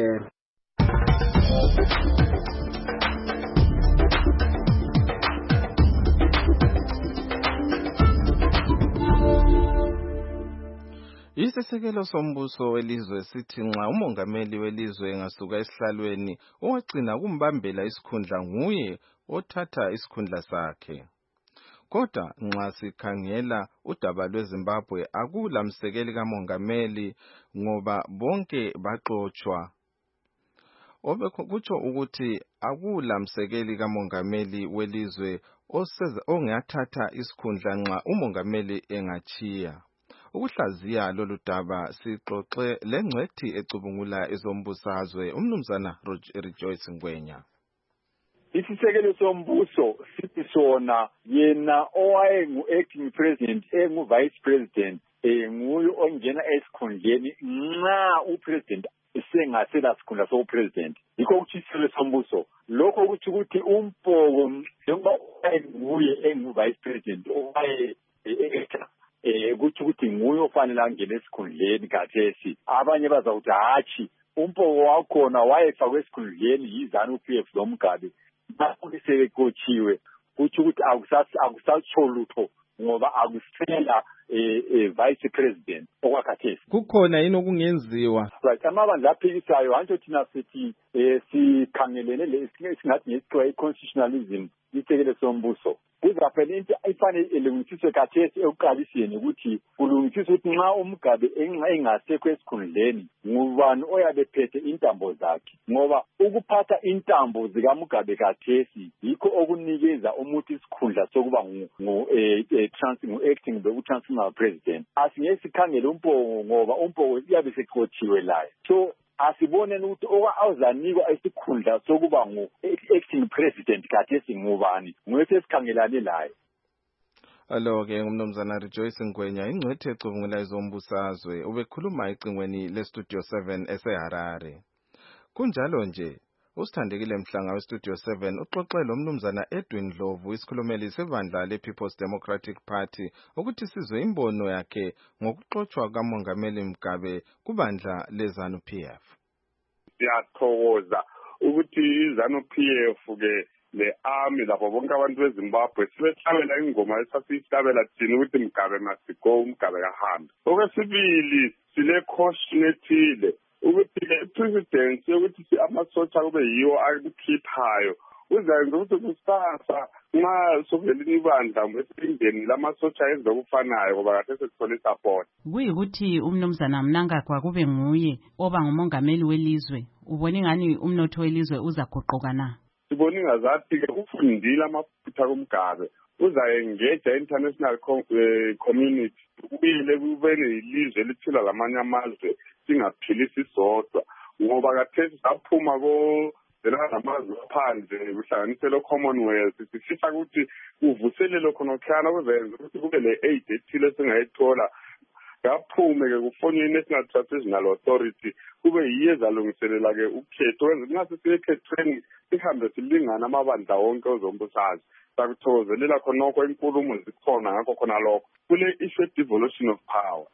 Isisekelo sombuso welizwe sithi nxa umongameli welizwe engasuka esihlalweni owagcina kumbambela isikhundla nguye othatha isikhundla sakhe. Kodwa nxa sikhangela udaba lweZimbabwe akulamsekeli kamongameli ngoba bonke baxoxwa. Kutsho ukuthi akulamsekeli kamongameli welizwe ongathatha isikhundla nxa umongameli engachiya. Ukuhlaziya lolu daba sixoxe lengcwethi ecubungula ezombusazwe umnumzana Rejoice Ngwenya. Isisekelo sombuso sithi sona yena owayengu-acting president engu-vice president nguye ongena esikhundleni nxa upresident sengasela sikhundla sopresident. Yikho ukuthi isisekelo sombuso lokho ukuthi umpoko njengoba nguye engu-vice president owaye-actor kuthi ukuthi nguye ofanele angene esikhundleni khathesi. Abanye bazawuthi hatshi umpoko wakhona wayefakwe esikhundleni yiZANU-PF loMugabe sebekotshiwe kuthi ukuthi akusatsho lutho ngoba akusela vice president okwakhathesi. Kukhona yini okungenziwa? Right, amabandla aphikisayo hanjho thina sithi sikhangelene singathi ngesithiwa i-constitutionalism isekele sombuso. Kuzafanele into ifanele ilungisiswe khathesi ekuqaliseni ukuthi kulungisiswe ukuthi nxa uMgabe engasekho esikhundleni ngubani oyabe phethe intambo zakhe, ngoba ukuphatha intambo zikaMgabe khathesi yikho okunikeza umuntu isikhundla sokuba acting beku-transformer president. Asingeke sikhangele uMpogo ngoba uMpogo uyabe seqothiwe layo. So asiboneni ukuthi awuzanikwa isikhundla sokuba ngu-acting president khathesi ngubani, nguyese sikhangelane layo. Alo-ke ngumnumzana Rejoice Ngwenya, ingcwethe ecubungula ezombusazwe, ubekhuluma ecingweni le-Studio 7 eseHarare. Kunjalo nje, usithandekile Mhlanga we-Studio 7 uxoxe lo mnumzana Edwin Ndlovu, isikhulumeli sebandla le-People's Democratic Party, ukuthi sizwe imbono yakhe ngokuxotshwa kaMongameli Mugabe kubandla le-ZANU-PF. Siyathokoza ukuthi i-ZANU-PF ke le-army lapho bonke abantu beZimbabwe sibehlabela ingoma esasiyihlabela thina ukuthi Mugabe masigo, Mugabe kahambe. Okwesibili sile-caution ethile ukuthi le-president yokuthi amasotsha kube yiwo akukhiphayo uzayenza ukuthi kusasa nxa sokuvelini ibandla esindeni lamasotsha enza okufanayo ngoba kade sesithole isupport. Kuyikuthi umnumzana Mnangagwa kube nguye oba ngumongameli welizwe, ubona ingani umnotho welizwe uzaguquka na? Sibona ingazathi ke ufundile amaphutha koMgabe uzayengeja international community ukuyile kube nelizwe elithila lamanye amazwe singaphilisi sodwa ngoba khathesi saphuma namazwe aphandle kuhlanganisela Commonwealth sifisa ukuthi kuvuselele khonokhana kuzenza ukuthi kube le-aid ethile singayithola kaphume ke kufonywe i-National Transitional Authority kube yiye ezalungiselela ke ukhetho ngase siyekhethweni sihambe silingana amabandla wonke ozombusazwe. Sakuthokozelela khonokho inkulumo zikhona ngakho khona lokho kule issue devolution of power.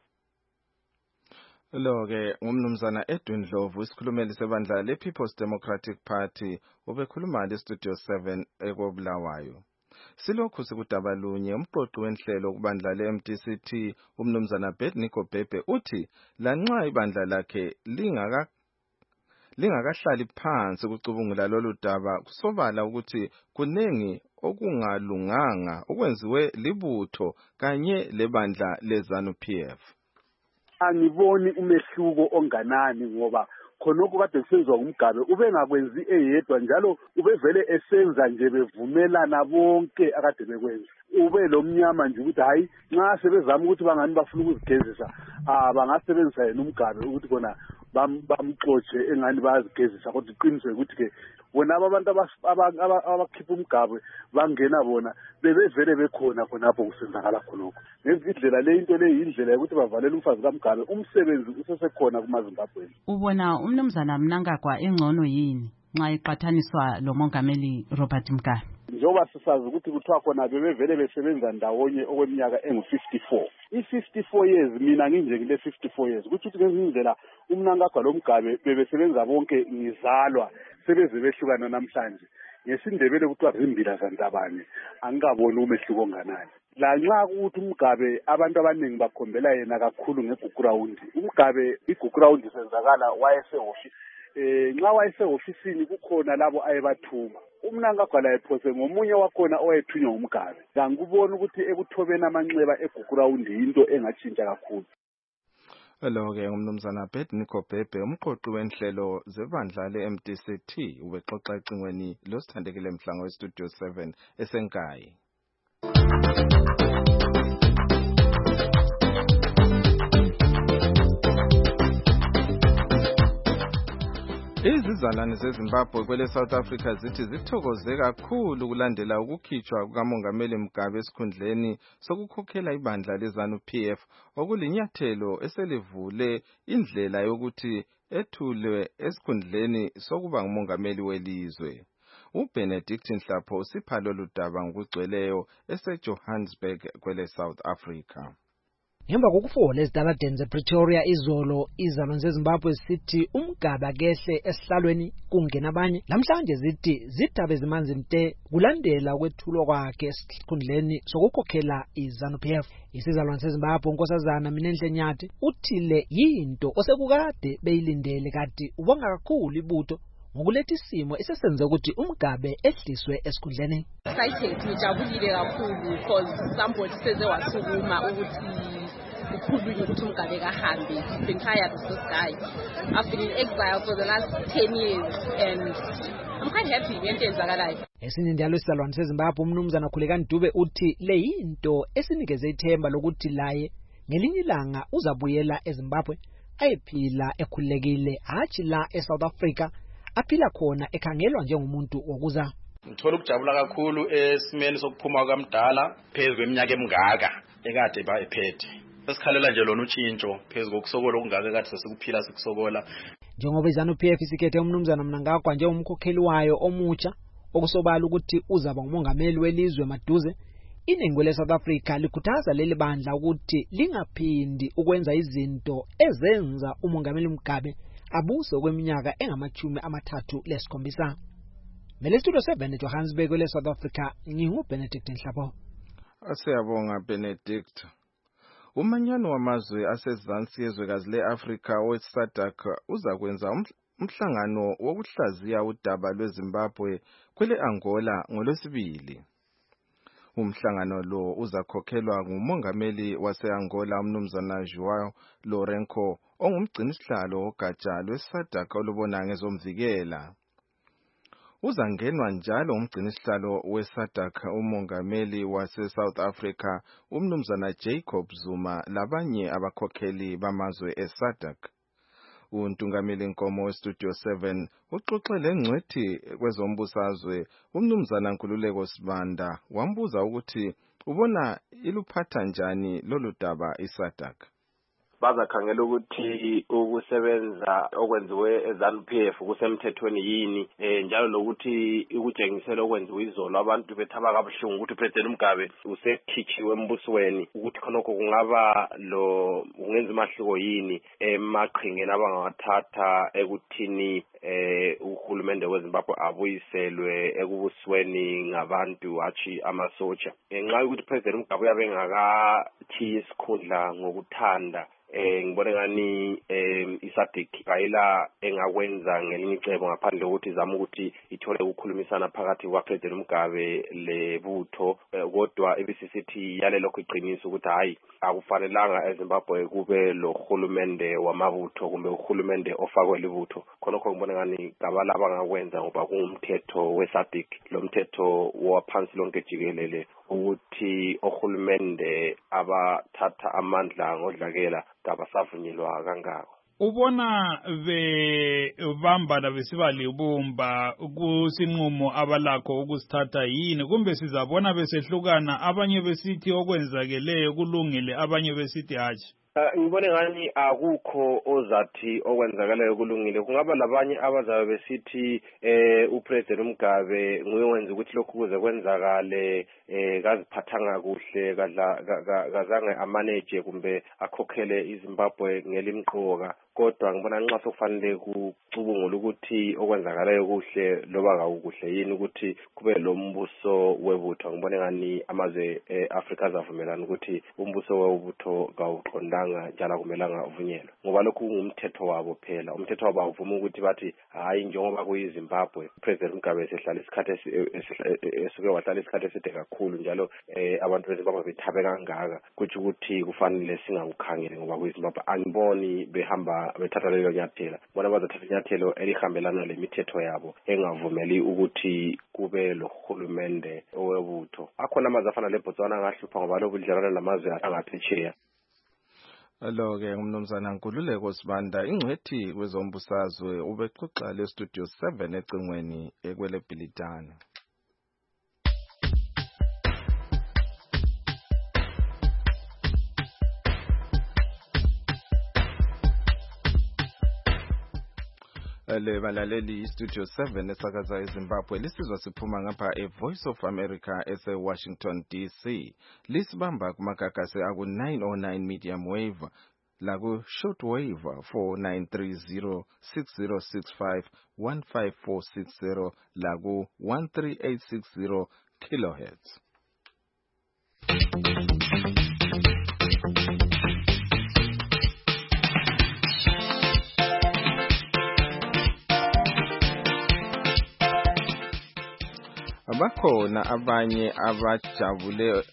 Lo-ke ngumnumzana Edwin Ndlovu, isikhulumeli sebandla le-People's Democratic Party, ubekhuluma le-Studio 7 ekobulawayo. Silokhu sikudabalunye umqoqi wenhlelo kubandla le-MDCT umnumzana Bednico Bhebhe uthi lanxa ibandla lakhe lingakahlali phansi kucubungula lolu daba kusobala ukuthi kunengi okungalunganga okwenziwe libutho kanye lebandla le-ZANU-PF. Angiboni umehluko onganani ngoba khonokho kade kusenzwa uMgabe ubengakwenzi eyedwa njalo ubevele esenza nje bevumelana bonke akade bekwenza. Ube lo mnyama nje ukuthi hayi nxa sebezama ukuthi bangani bafuna ukuzigezisa bangasebenzisa yena uMgabe ukuthi kona bamxotshe engani bayazigezisa kodwa iqiniso ukuthi ke bona abantu abakhipha uMgabe bangena bona bebevele bekhona khonapho kusenzakala khonokho. Ngezindlela le into le yindlela ukuthi bavalele umfazi kaMgabe umsebenzi usesekhona kumaZimbabwe. Ubona umnumzana Mnangagwa engcono yini nxa iqathaniswa lo mongameli Robert Mugabe? Njengoba sisazi ukuthi kuthiwa khona bebevele besebenza ndawonye okweminyaka engu-54. I-54 years mina nginje kule 54 years ukuthi ngezindlela uMnangagwa lo Mugabe bebesebenza bonke ngizalwa sebeze behlukana namhlanje. NgesiNdebele kuthiwa zimbila zantabane angikaboni umehluko onganani. La nxa ukuthi uMgabe abantu abaningi bakhombela yena kakhulu ngeGugurawundi. uMgabe iGugurawundi senzakala wayesehofisi nxa wayesehofisini kukhona labo ayebathuma. uMnangagwa la ephose ngomunye wakhona owayethunywa uMgabe. Ngikubona ukuthi ekuthobeni amanxeba eGugurawundi into engatshintsha kakhulu. Lo-ke ngumnumzana Bednico Bhebhe, umqoqi wenhlelo zebandla le-MDCT, ubexoxa ecingweni losithandekile Mhlanga we-Studio 7 esenkayi. Izizalwane zeZimbabwe kwele South Africa zithi zithokoze kakhulu kulandela ukukhitshwa kukaMongameli Mugabe esikhundleni sokukhokhela ibandla le-ZANU-PF okulinyathelo eselivule indlela yokuthi ethulwe esikhundleni sokuba ngumongameli welizwe. uBenedict Nhlapho usipha lolu daba ngokugcweleyo eseJohannesburg kwele South Africa. Ngemva kokufola ezitaladeni zePretoria izolo, izalwane zeZimbabwe sithi uMgabe akehle esihlalweni kungena abanye. Namhlanje zithi zithabe zimanzi nte kulandela ukwethulwa kwakhe esikhundleni sokukhokhela iZANU-PF. Isizalwane seZimbabwe uNkosazana Minenhle Nyathi uthile yinto osekukade beyilindele kati ubonga kakhulu ibutho ngokuletha isimo esesenze ukuthi uMgabe ehliswe esikhundleni. Excited, ngijabulile kakhulu because somebody seze wasukuma ukuthi ukhulunywe ukuthi uMgabe kahambe. He's been tired of this guy. I've been in exile for the last 10 years and I'm quite happy ngento enzakalayo. Esinye njalo isizalwane seZimbabwe umnumzana Khulekani Dube uthi le yinto esinikeze ithemba lokuthi laye ngelinye ilanga uzabuyela eZimbabwe ayephila ekhulekile hathi la eSouth Africa aphila khona ekhangelwa njengomuntu wokuza. Ngithola ukujabula kakhulu esimeni sokuphuma kwamdala phezulu kweminyaka emingaka ekade ba ephethe. Esikhalela nje lona utshintsho phezulu kokusokola okungaka kade sesikuphila sikusokola. Njengoba iZANU-PF isikhethe umnumzana Mnangagwa njengomkhokheli wayo omutsha okusobala ukuthi uzaba ngumongameli welizwe maduze, iningi leSouth Africa likhuthaza leli bandla ukuthi lingaphindi ukwenza izinto ezenza umongameli Mugabe abuse kweminyaka engama-37. Mele Studio 7 Johannesburg leSouth Africa, nginguBenedict Nhlapho. Asiyabonga Benedict. Umanyano wamazwe asezansi yezwekazi leAfrika weSADC uzakwenza umhlangano wokuhlaziya udaba lweZimbabwe kwele Angola ngolwesibili. Umhlangano lo uzakhokhelwa ngumongameli waseAngola umnumzana João Lourenço ongumgcinisihlalo wogatsha lweSADC olubona ngezomvikela. Uzangenwa njalo umgcinisihlalo weSADC umongameli wase-South Africa umnumzana Jacob Zuma labanye abakhokheli bamazwe eSADC. Untungameli Nkomo weStudio 7 uxoxele ngcwethi kwezombusazwe umnumzana Nkululeko Sibanda wambuza ukuthi ubona iluphatha njani lolu daba iSADC. Bazakhangela ukuthi ukusebenza okwenziwe eZANU-PF kusemthethweni yini njalo lokuthi ukujengisela okwenziwe izolo abantu bethaba kabuhlungu ukuthi uPresident Mugabe usekhichiwe embusweni ukuthi khonokho kungaba lo ungenza imahluko yini emaqhingeni abangawathatha ekuthini uhulumende weZimbabwe abuyiselwe ekubusweni ngabantu achi amasotsha ngenxa yokuthi President Mugabe uyabe ngakathi isikhundla ngokuthanda ngibone ngani iSADC ayila engakwenza ngelinye icebo ngaphandle ukuthi izama ukuthi ithole ukukhulumisana phakathi kwaPresident Mugabe lebutho kodwa ibisisithi yale lokho iqiniso ukuthi hayi akufanelanga eZimbabwe kube lo hulumende wamabutho kumbe uhulumende ofakwe libutho khonokho ngibone ngani ngabala abangakwenza ngoba kungumthetho weSADC lo mthetho waphansi lonke jikelele ukuthi ohulumende abathatha amandla ngodlakela kabasavunyelwa kangako. Ubona bebamba besiba libumba kusinqumo abalakho ukusithatha yini kumbe sizabona besehlukana abanye besithi okwenzakeleyo kulungile abanye besithi hathi? Ngibone ngani akukho ozathi okwenzakalayo kulungile kungaba labanye abazabe besithi uPresident Mugabe nguye wenza ukuthi lokhu kuze kwenzakale kaziphathanga kuhle kazange amanage kumbe akhokhele iZimbabwe ngelimqoka kodwa ngibona nxa sokufanele kucubungula ukuthi okwenzakalayo kuhle loba akukuhle yini ukuthi kube lo mbuso webutho ngibone ngani amazwe eAfrika azavumelana ukuthi umbuso webutho kawuqondanga njalo akumelanga uvunyelwe ngoba lokhu kungumthetho wabo phela umthetho wabo uvuma ukuthi bathi hayi njengoba kuyiZimbabwe President Mugabe esehlala isikhathi esuke wahlala isikhathi eside kakhulu njalo abantu beZimbabwe bethabe kangaka kuthi ukuthi kufanele singawukhangeli ngoba kuyiZimbabwe angiboni behamba bethatha lelo nyathelo bona bazathatha inyathelo elihambelana lemithetho yabo engavumeli ukuthi kube lo hulumende owebutho akhona amazwe afana leBotswana angahlupha ngoba lobudlelwana namazwe angaphetsheya. Lo-ke umnumzana Nkululeko Sibanda ingcwethi kwezombusazwe ubexoxa leStudio 7 ecingweni ekwele Bhilitane. le balaleli Studio 7 esakaza eZimbabwe lisizwa siphuma ngapha eVoice of America ese-Washington DC. Lisibamba kumagagasi aku-909 medium wave laku shortwave 4930 6065 15460 laku 13860 kilohertz. Bakhona abanye abajabule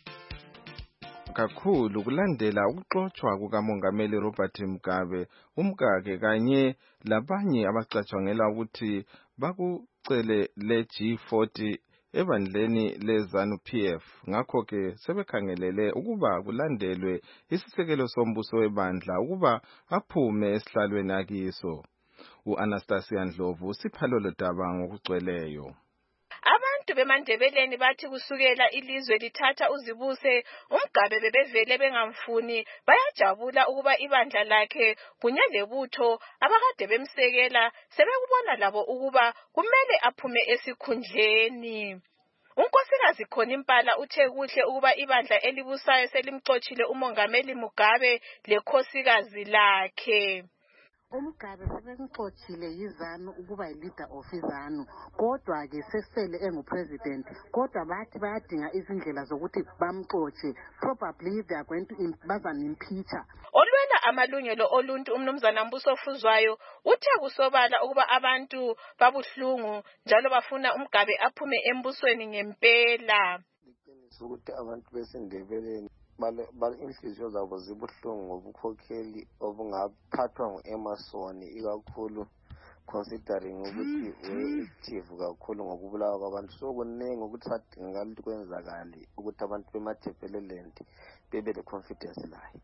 kakhulu kulandela ukuxoxwa kukamongameli Robert Mugabe umkake kanye labanye abacatshangela ukuthi bakucele le G40 ebandleni leZANU PF. Ngakho ke sebekhangelele ukuba kulandelwe isisekelo sombuso webandla ukuba aphume esihlalweni akiso. uAnastasia Ndlovu usiphalolo daba ngokugcweleyo. Abantu beMandebeleni bathi kusukela ilizwe lithatha uzibuse uMgabe bebevele bengamfuni bayajabula ukuba ibandla lakhe kunye lebutho abakade bemsekela sebekubona labo ukuba kumele aphume esikhundleni. Unkosikazi Khonimpala uthe kuhle ukuba ibandla elibusayo selimxoxile umongameli Mugabe lekhosikazi lakhe. uMgabe sebemxoxile yiZANU ukuba yi-leader of iZANU, kodwa ke sesele engupresident, kodwa bathi bayadinga izindlela zokuthi bamxoxe. Probably they are going to impeach. Olwela amalungelo oluntu umnumzana Mbuso Fuzwayo uthe kusobala ukuba abantu babuhlungu njalo bafuna uMgabe aphume embusweni ngempela. Ukuthi abantu besindebeleni inhliziyo zabo zibuhlungu ngobukhokheli obungaphathwa ngu-Emerson ikakhulu considering ukuthi we-active kakhulu ngokubulawa kwabantu. So kuningi ukuthi sadingakala ukuthi kwenzakale ukuthi abantu beMatabeleland bebe le-confidence layo.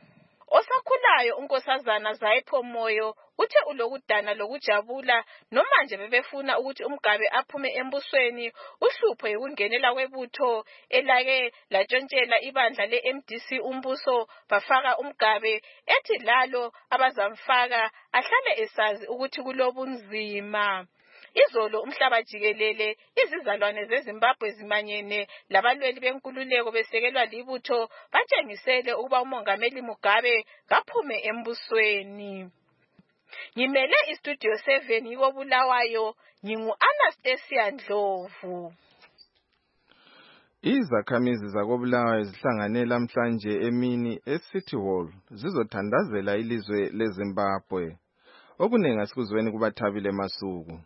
Osakhulayo unkosazana Zaipho Moyo uthe ulokudana lokujabula nomanje bebefuna ukuthi uMgabe aphume embusweni. Uhlupho yikungenela kwebutho elake latshontshela ibandla le-MDC umbuso bafaka uMgabe ethi lalo abazamfaka ahlale esazi ukuthi kulobunzima. Izolo umhlaba jikelele izizalwane zeZimbabwe zimanyene labalweli benkululeko besekelwa libutho batshengisele ukuba umongameli Mugabe kaphume embusweni. Ngimele iStudio 7 yikobulawayo ngingu-Anastasia Ndlovu. Izakhamizi zakobulawayo zihlangane namhlanje emini eCity Hall zizothandazela ilizwe leZimbabwe. Okuningi asikuzweni kubathabile masuku.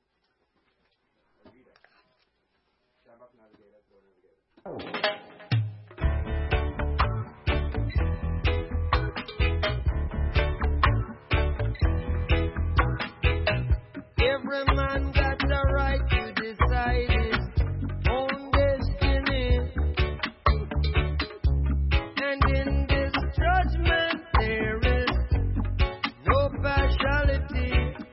Every man got the right to decide his own destiny, and in this judgment there is no partiality.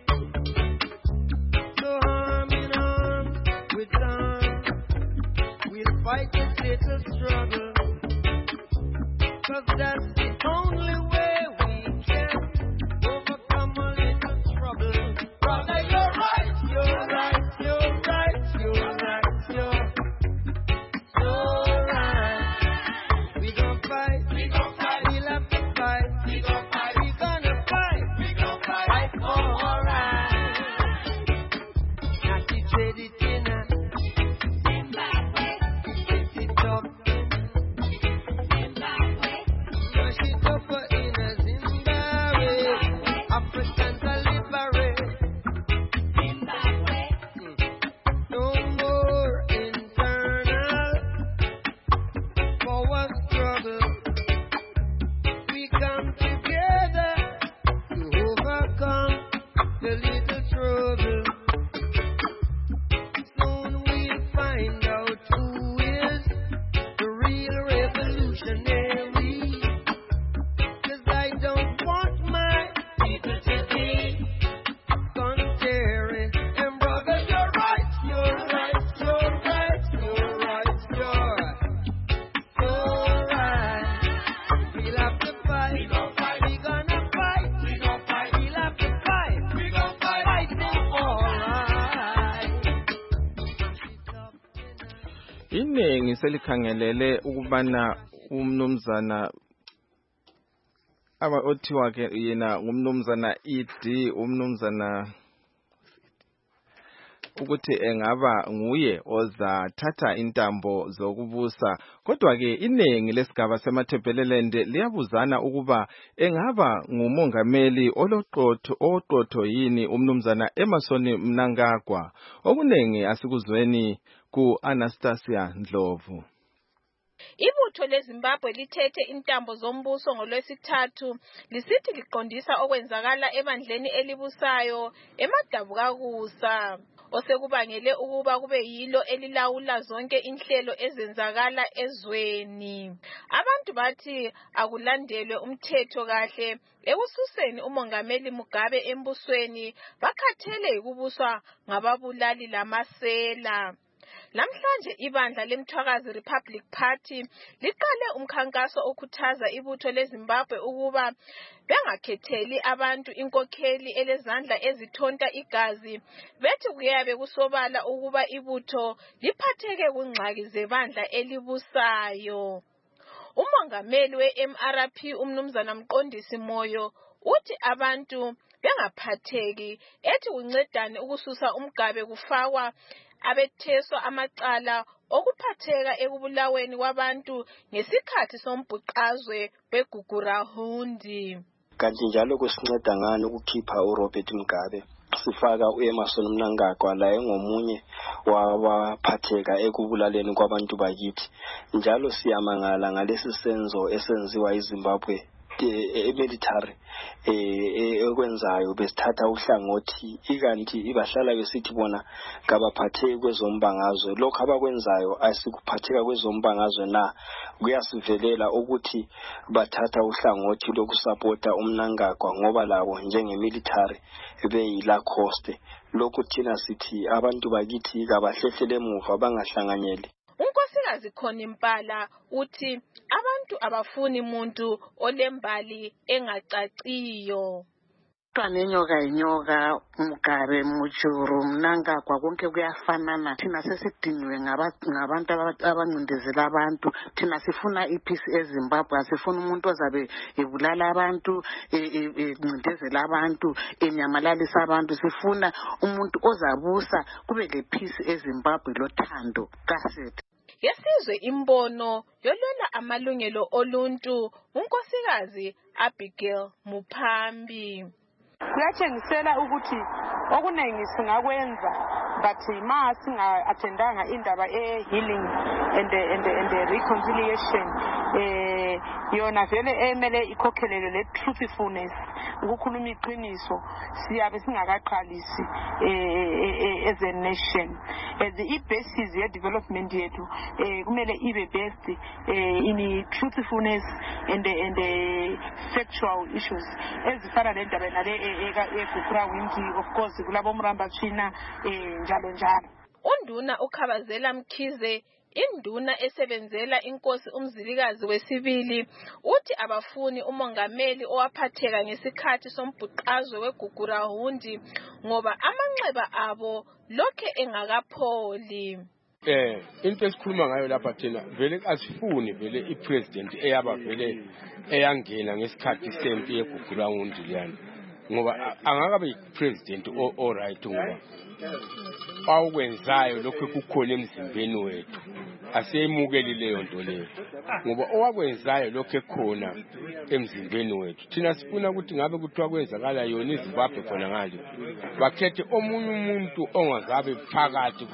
So arm in arm with arm, we'll fight the fatal struggle, 'cause that's the only way we can overcome a little trouble. Brother, you're right, you're right, you're right, you're right, you're so right. We gon' fight, we'll have to fight, we gonna fight, fight for our rights. Not to trade it in a Zimbabwe, it up in Zimbabwe, rush it up in a Zimbabwe, Africans are liberate. No more internal power struggle. We come together to overcome the little trouble. Soon we'll find out who is the real revolutionary. 'Cause I don't want my people to be contrary. And brother, you're right, you're right, you're right, you're right, you're so right. We'll have to fight, we gonna fight, we'll have to fight, fight selikhangelele ukubana umnumzana othiwa ke yena ngumnumzana ED umnumzana ukuthi engaba nguye ozathatha intambo zokubusa kodwa ke iningi lesigaba semaThebeleleland liyabuzana ukuba engaba ngumongameli oqotho yini umnumzana Emmerson Mnangagwa. Okunengi asikuzweni ku Anastasia Ndlovu. Ibutho leZimbabwe lithethe intambo zombuso ngoLwesithathu lisithi liqondisa okwenzakala ebandleni elibusayo eMadabukakusa osekubangele ukuba kube yilo elilawula zonke inhlelo ezenzakala ezweni. Abantu bathi akulandelwe umthetho kahle ekususeni umongameli Mugabe embusweni bakhathele ukubuswa ngababulali lamasela. Namhlanje ibandla leMthwakazi Republic Party liqale umkhankaso okhuthaza ibutho leZimbabwe ukuba bengakhetheli abantu inkokheli elezandla ezithonta igazi bethi kuyabe kusobala ukuba ibutho liphatheke kungxaki zebandla elibusayo. Umongameli we-MRP umnumzana Mqondisi Moyo uthi abantu bengaphatheki ethi kuncedane ukususa umgabe kufakwa abetheswa amacala okuphatheka ekubulaweni kwabantu ngesikhathi sombhuqazwe weGugurahundi. Kanti njalo kusinceda ngani ukukhipha uRobert Mugabe sifaka uEmmerson Mnangagwa la engomunye wabaphatheka ekubulaleni kwabantu bakithi. Njalo siyamangala ngalesi senzo esenziwa eZimbabwe military ekwenzayo besithatha uhlangothi ikanti ibahlala besithi bona kabaphatheki kwezombangazwe. Lokho abakwenzayo asikuphatheka kwezombangazwe na kuyasivelela ukuthi bathatha uhlangothi lokusupporta uMnangagwa ngoba labo njengemilitary beyila cost. Lokho thina sithi abantu bakithi kabahlehlele emuva bangahlanganyeli. Unkosikazi Khonimpala uthi abantu abafuni umuntu olembali engacaciyo. Nenyoka inyoka Mugabe Mujuru Mnangagwa konke kuyafanana. Thina sesidiniwe ngabantu abancindezela abantu. Thina sifuna ipeace eZimbabwe, asifuna umuntu ozabe ebulala abantu, encindezela abantu, enyamalalisa abantu. Sifuna umuntu ozabusa kube lepeace eZimbabwe lothando kasethi. Yesizwe imbono yolwela amalungelo oluntu unkosikazi Abigail Muphambi. Kuyatshengisela ukuthi okunengi singakwenza but ma singa-attendanga indaba healing and reconciliation yona vele emele ikhokhelele le truthfulness ukukhuluma iqiniso siyabe singakaqalisi as a nation. I-basis ye-development yethu kumele ibe based in truthfulness and factual issues ezifana nendaba nale eGugurahundi, of course kulabo Mramba China njalo njalo. Unduna uKhabazela Mkhize induna esebenzela inkosi umzilikazi wesibili uthi abafuni umongameli owaphatheka ngesikhathi sombhuqazwe weGugurahundi ngoba amanxeba abo lokhe engakapholi. Into esikhuluma ngayo lapha thina vele asifuni vele ipresident eyaba vele eyangena ngesikhathi sempi yeGugurahundi liyana ngoba angakabe ipresident alright ngoba awukwenzayo lokho kukhona emzimbeni wethu asiyemukeli leyo nto leyo ngoba owakwenzayo lokho ekhona emzimbeni wethu thina sifuna ukuthi ngabe kuthiwa kwenzakala yona iZimbabwe khona ngale bakhethe omunye umuntu ongazabe phakathi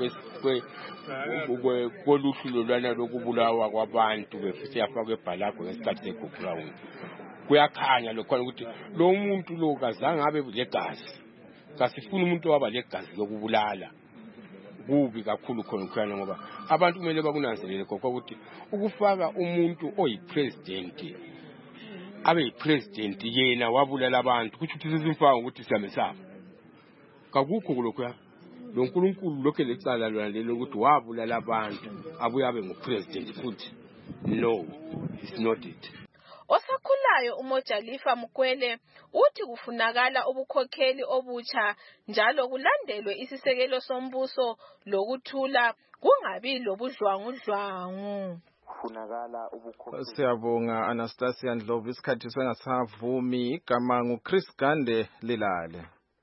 koluhlu lwana lokubulawa kwabantu befisa yafakwe ebhalagwe ngesikhathi seGugurahundi. Kuyakhanya lokho ukuthi lo muntu lo kazange abe legazi. Kasifuna umuntu waba legazi lokubulala. Kubi kakhulu khona ngoba abantu kumele bakunanzelele kokho ukuthi ukufaka umuntu oyipresident abe yipresident yena wabulala abantu kuthi sizimfaka ukuthi siyamesaba. Kakukho kulokho ya. Lo nkulunkulu lokho lecala lalo ukuthi wabulala abantu abuye abe ngupresident futhi. No, it's not it. Osakhulayo uMojalifa Mkwele uthi kufunakala ubukhokheli obutsha njalo kulandelwe isisekelo sombuso lokuthula kungabi lobudlwangudlwangu. Siyabonga Anastasia Ndlovu, isikhathi sengasavumi. Igama nguChris Gande Lilale.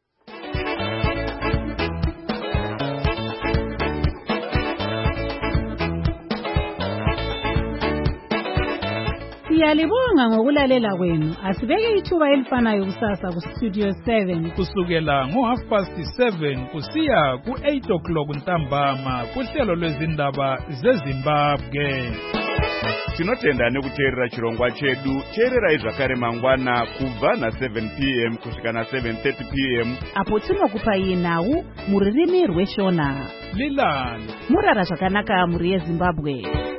Siyalibonga ngokulalela kwenu. Asibeke ithuba elifanayo kusasa ku Studio 7 kusukela ngo7:30 kusiya ku8 ntambama kuhlelo lwezindaba zeZimbabwe. Tinotenda nekuteerera chirongwa chedu. Teererai zvakare mangwana kubva na7 p.m. kusvika na7:30 p.m. apo tinokupai nhau muririmi rweshona. Lilale murara zvakanaka muri yeZimbabwe.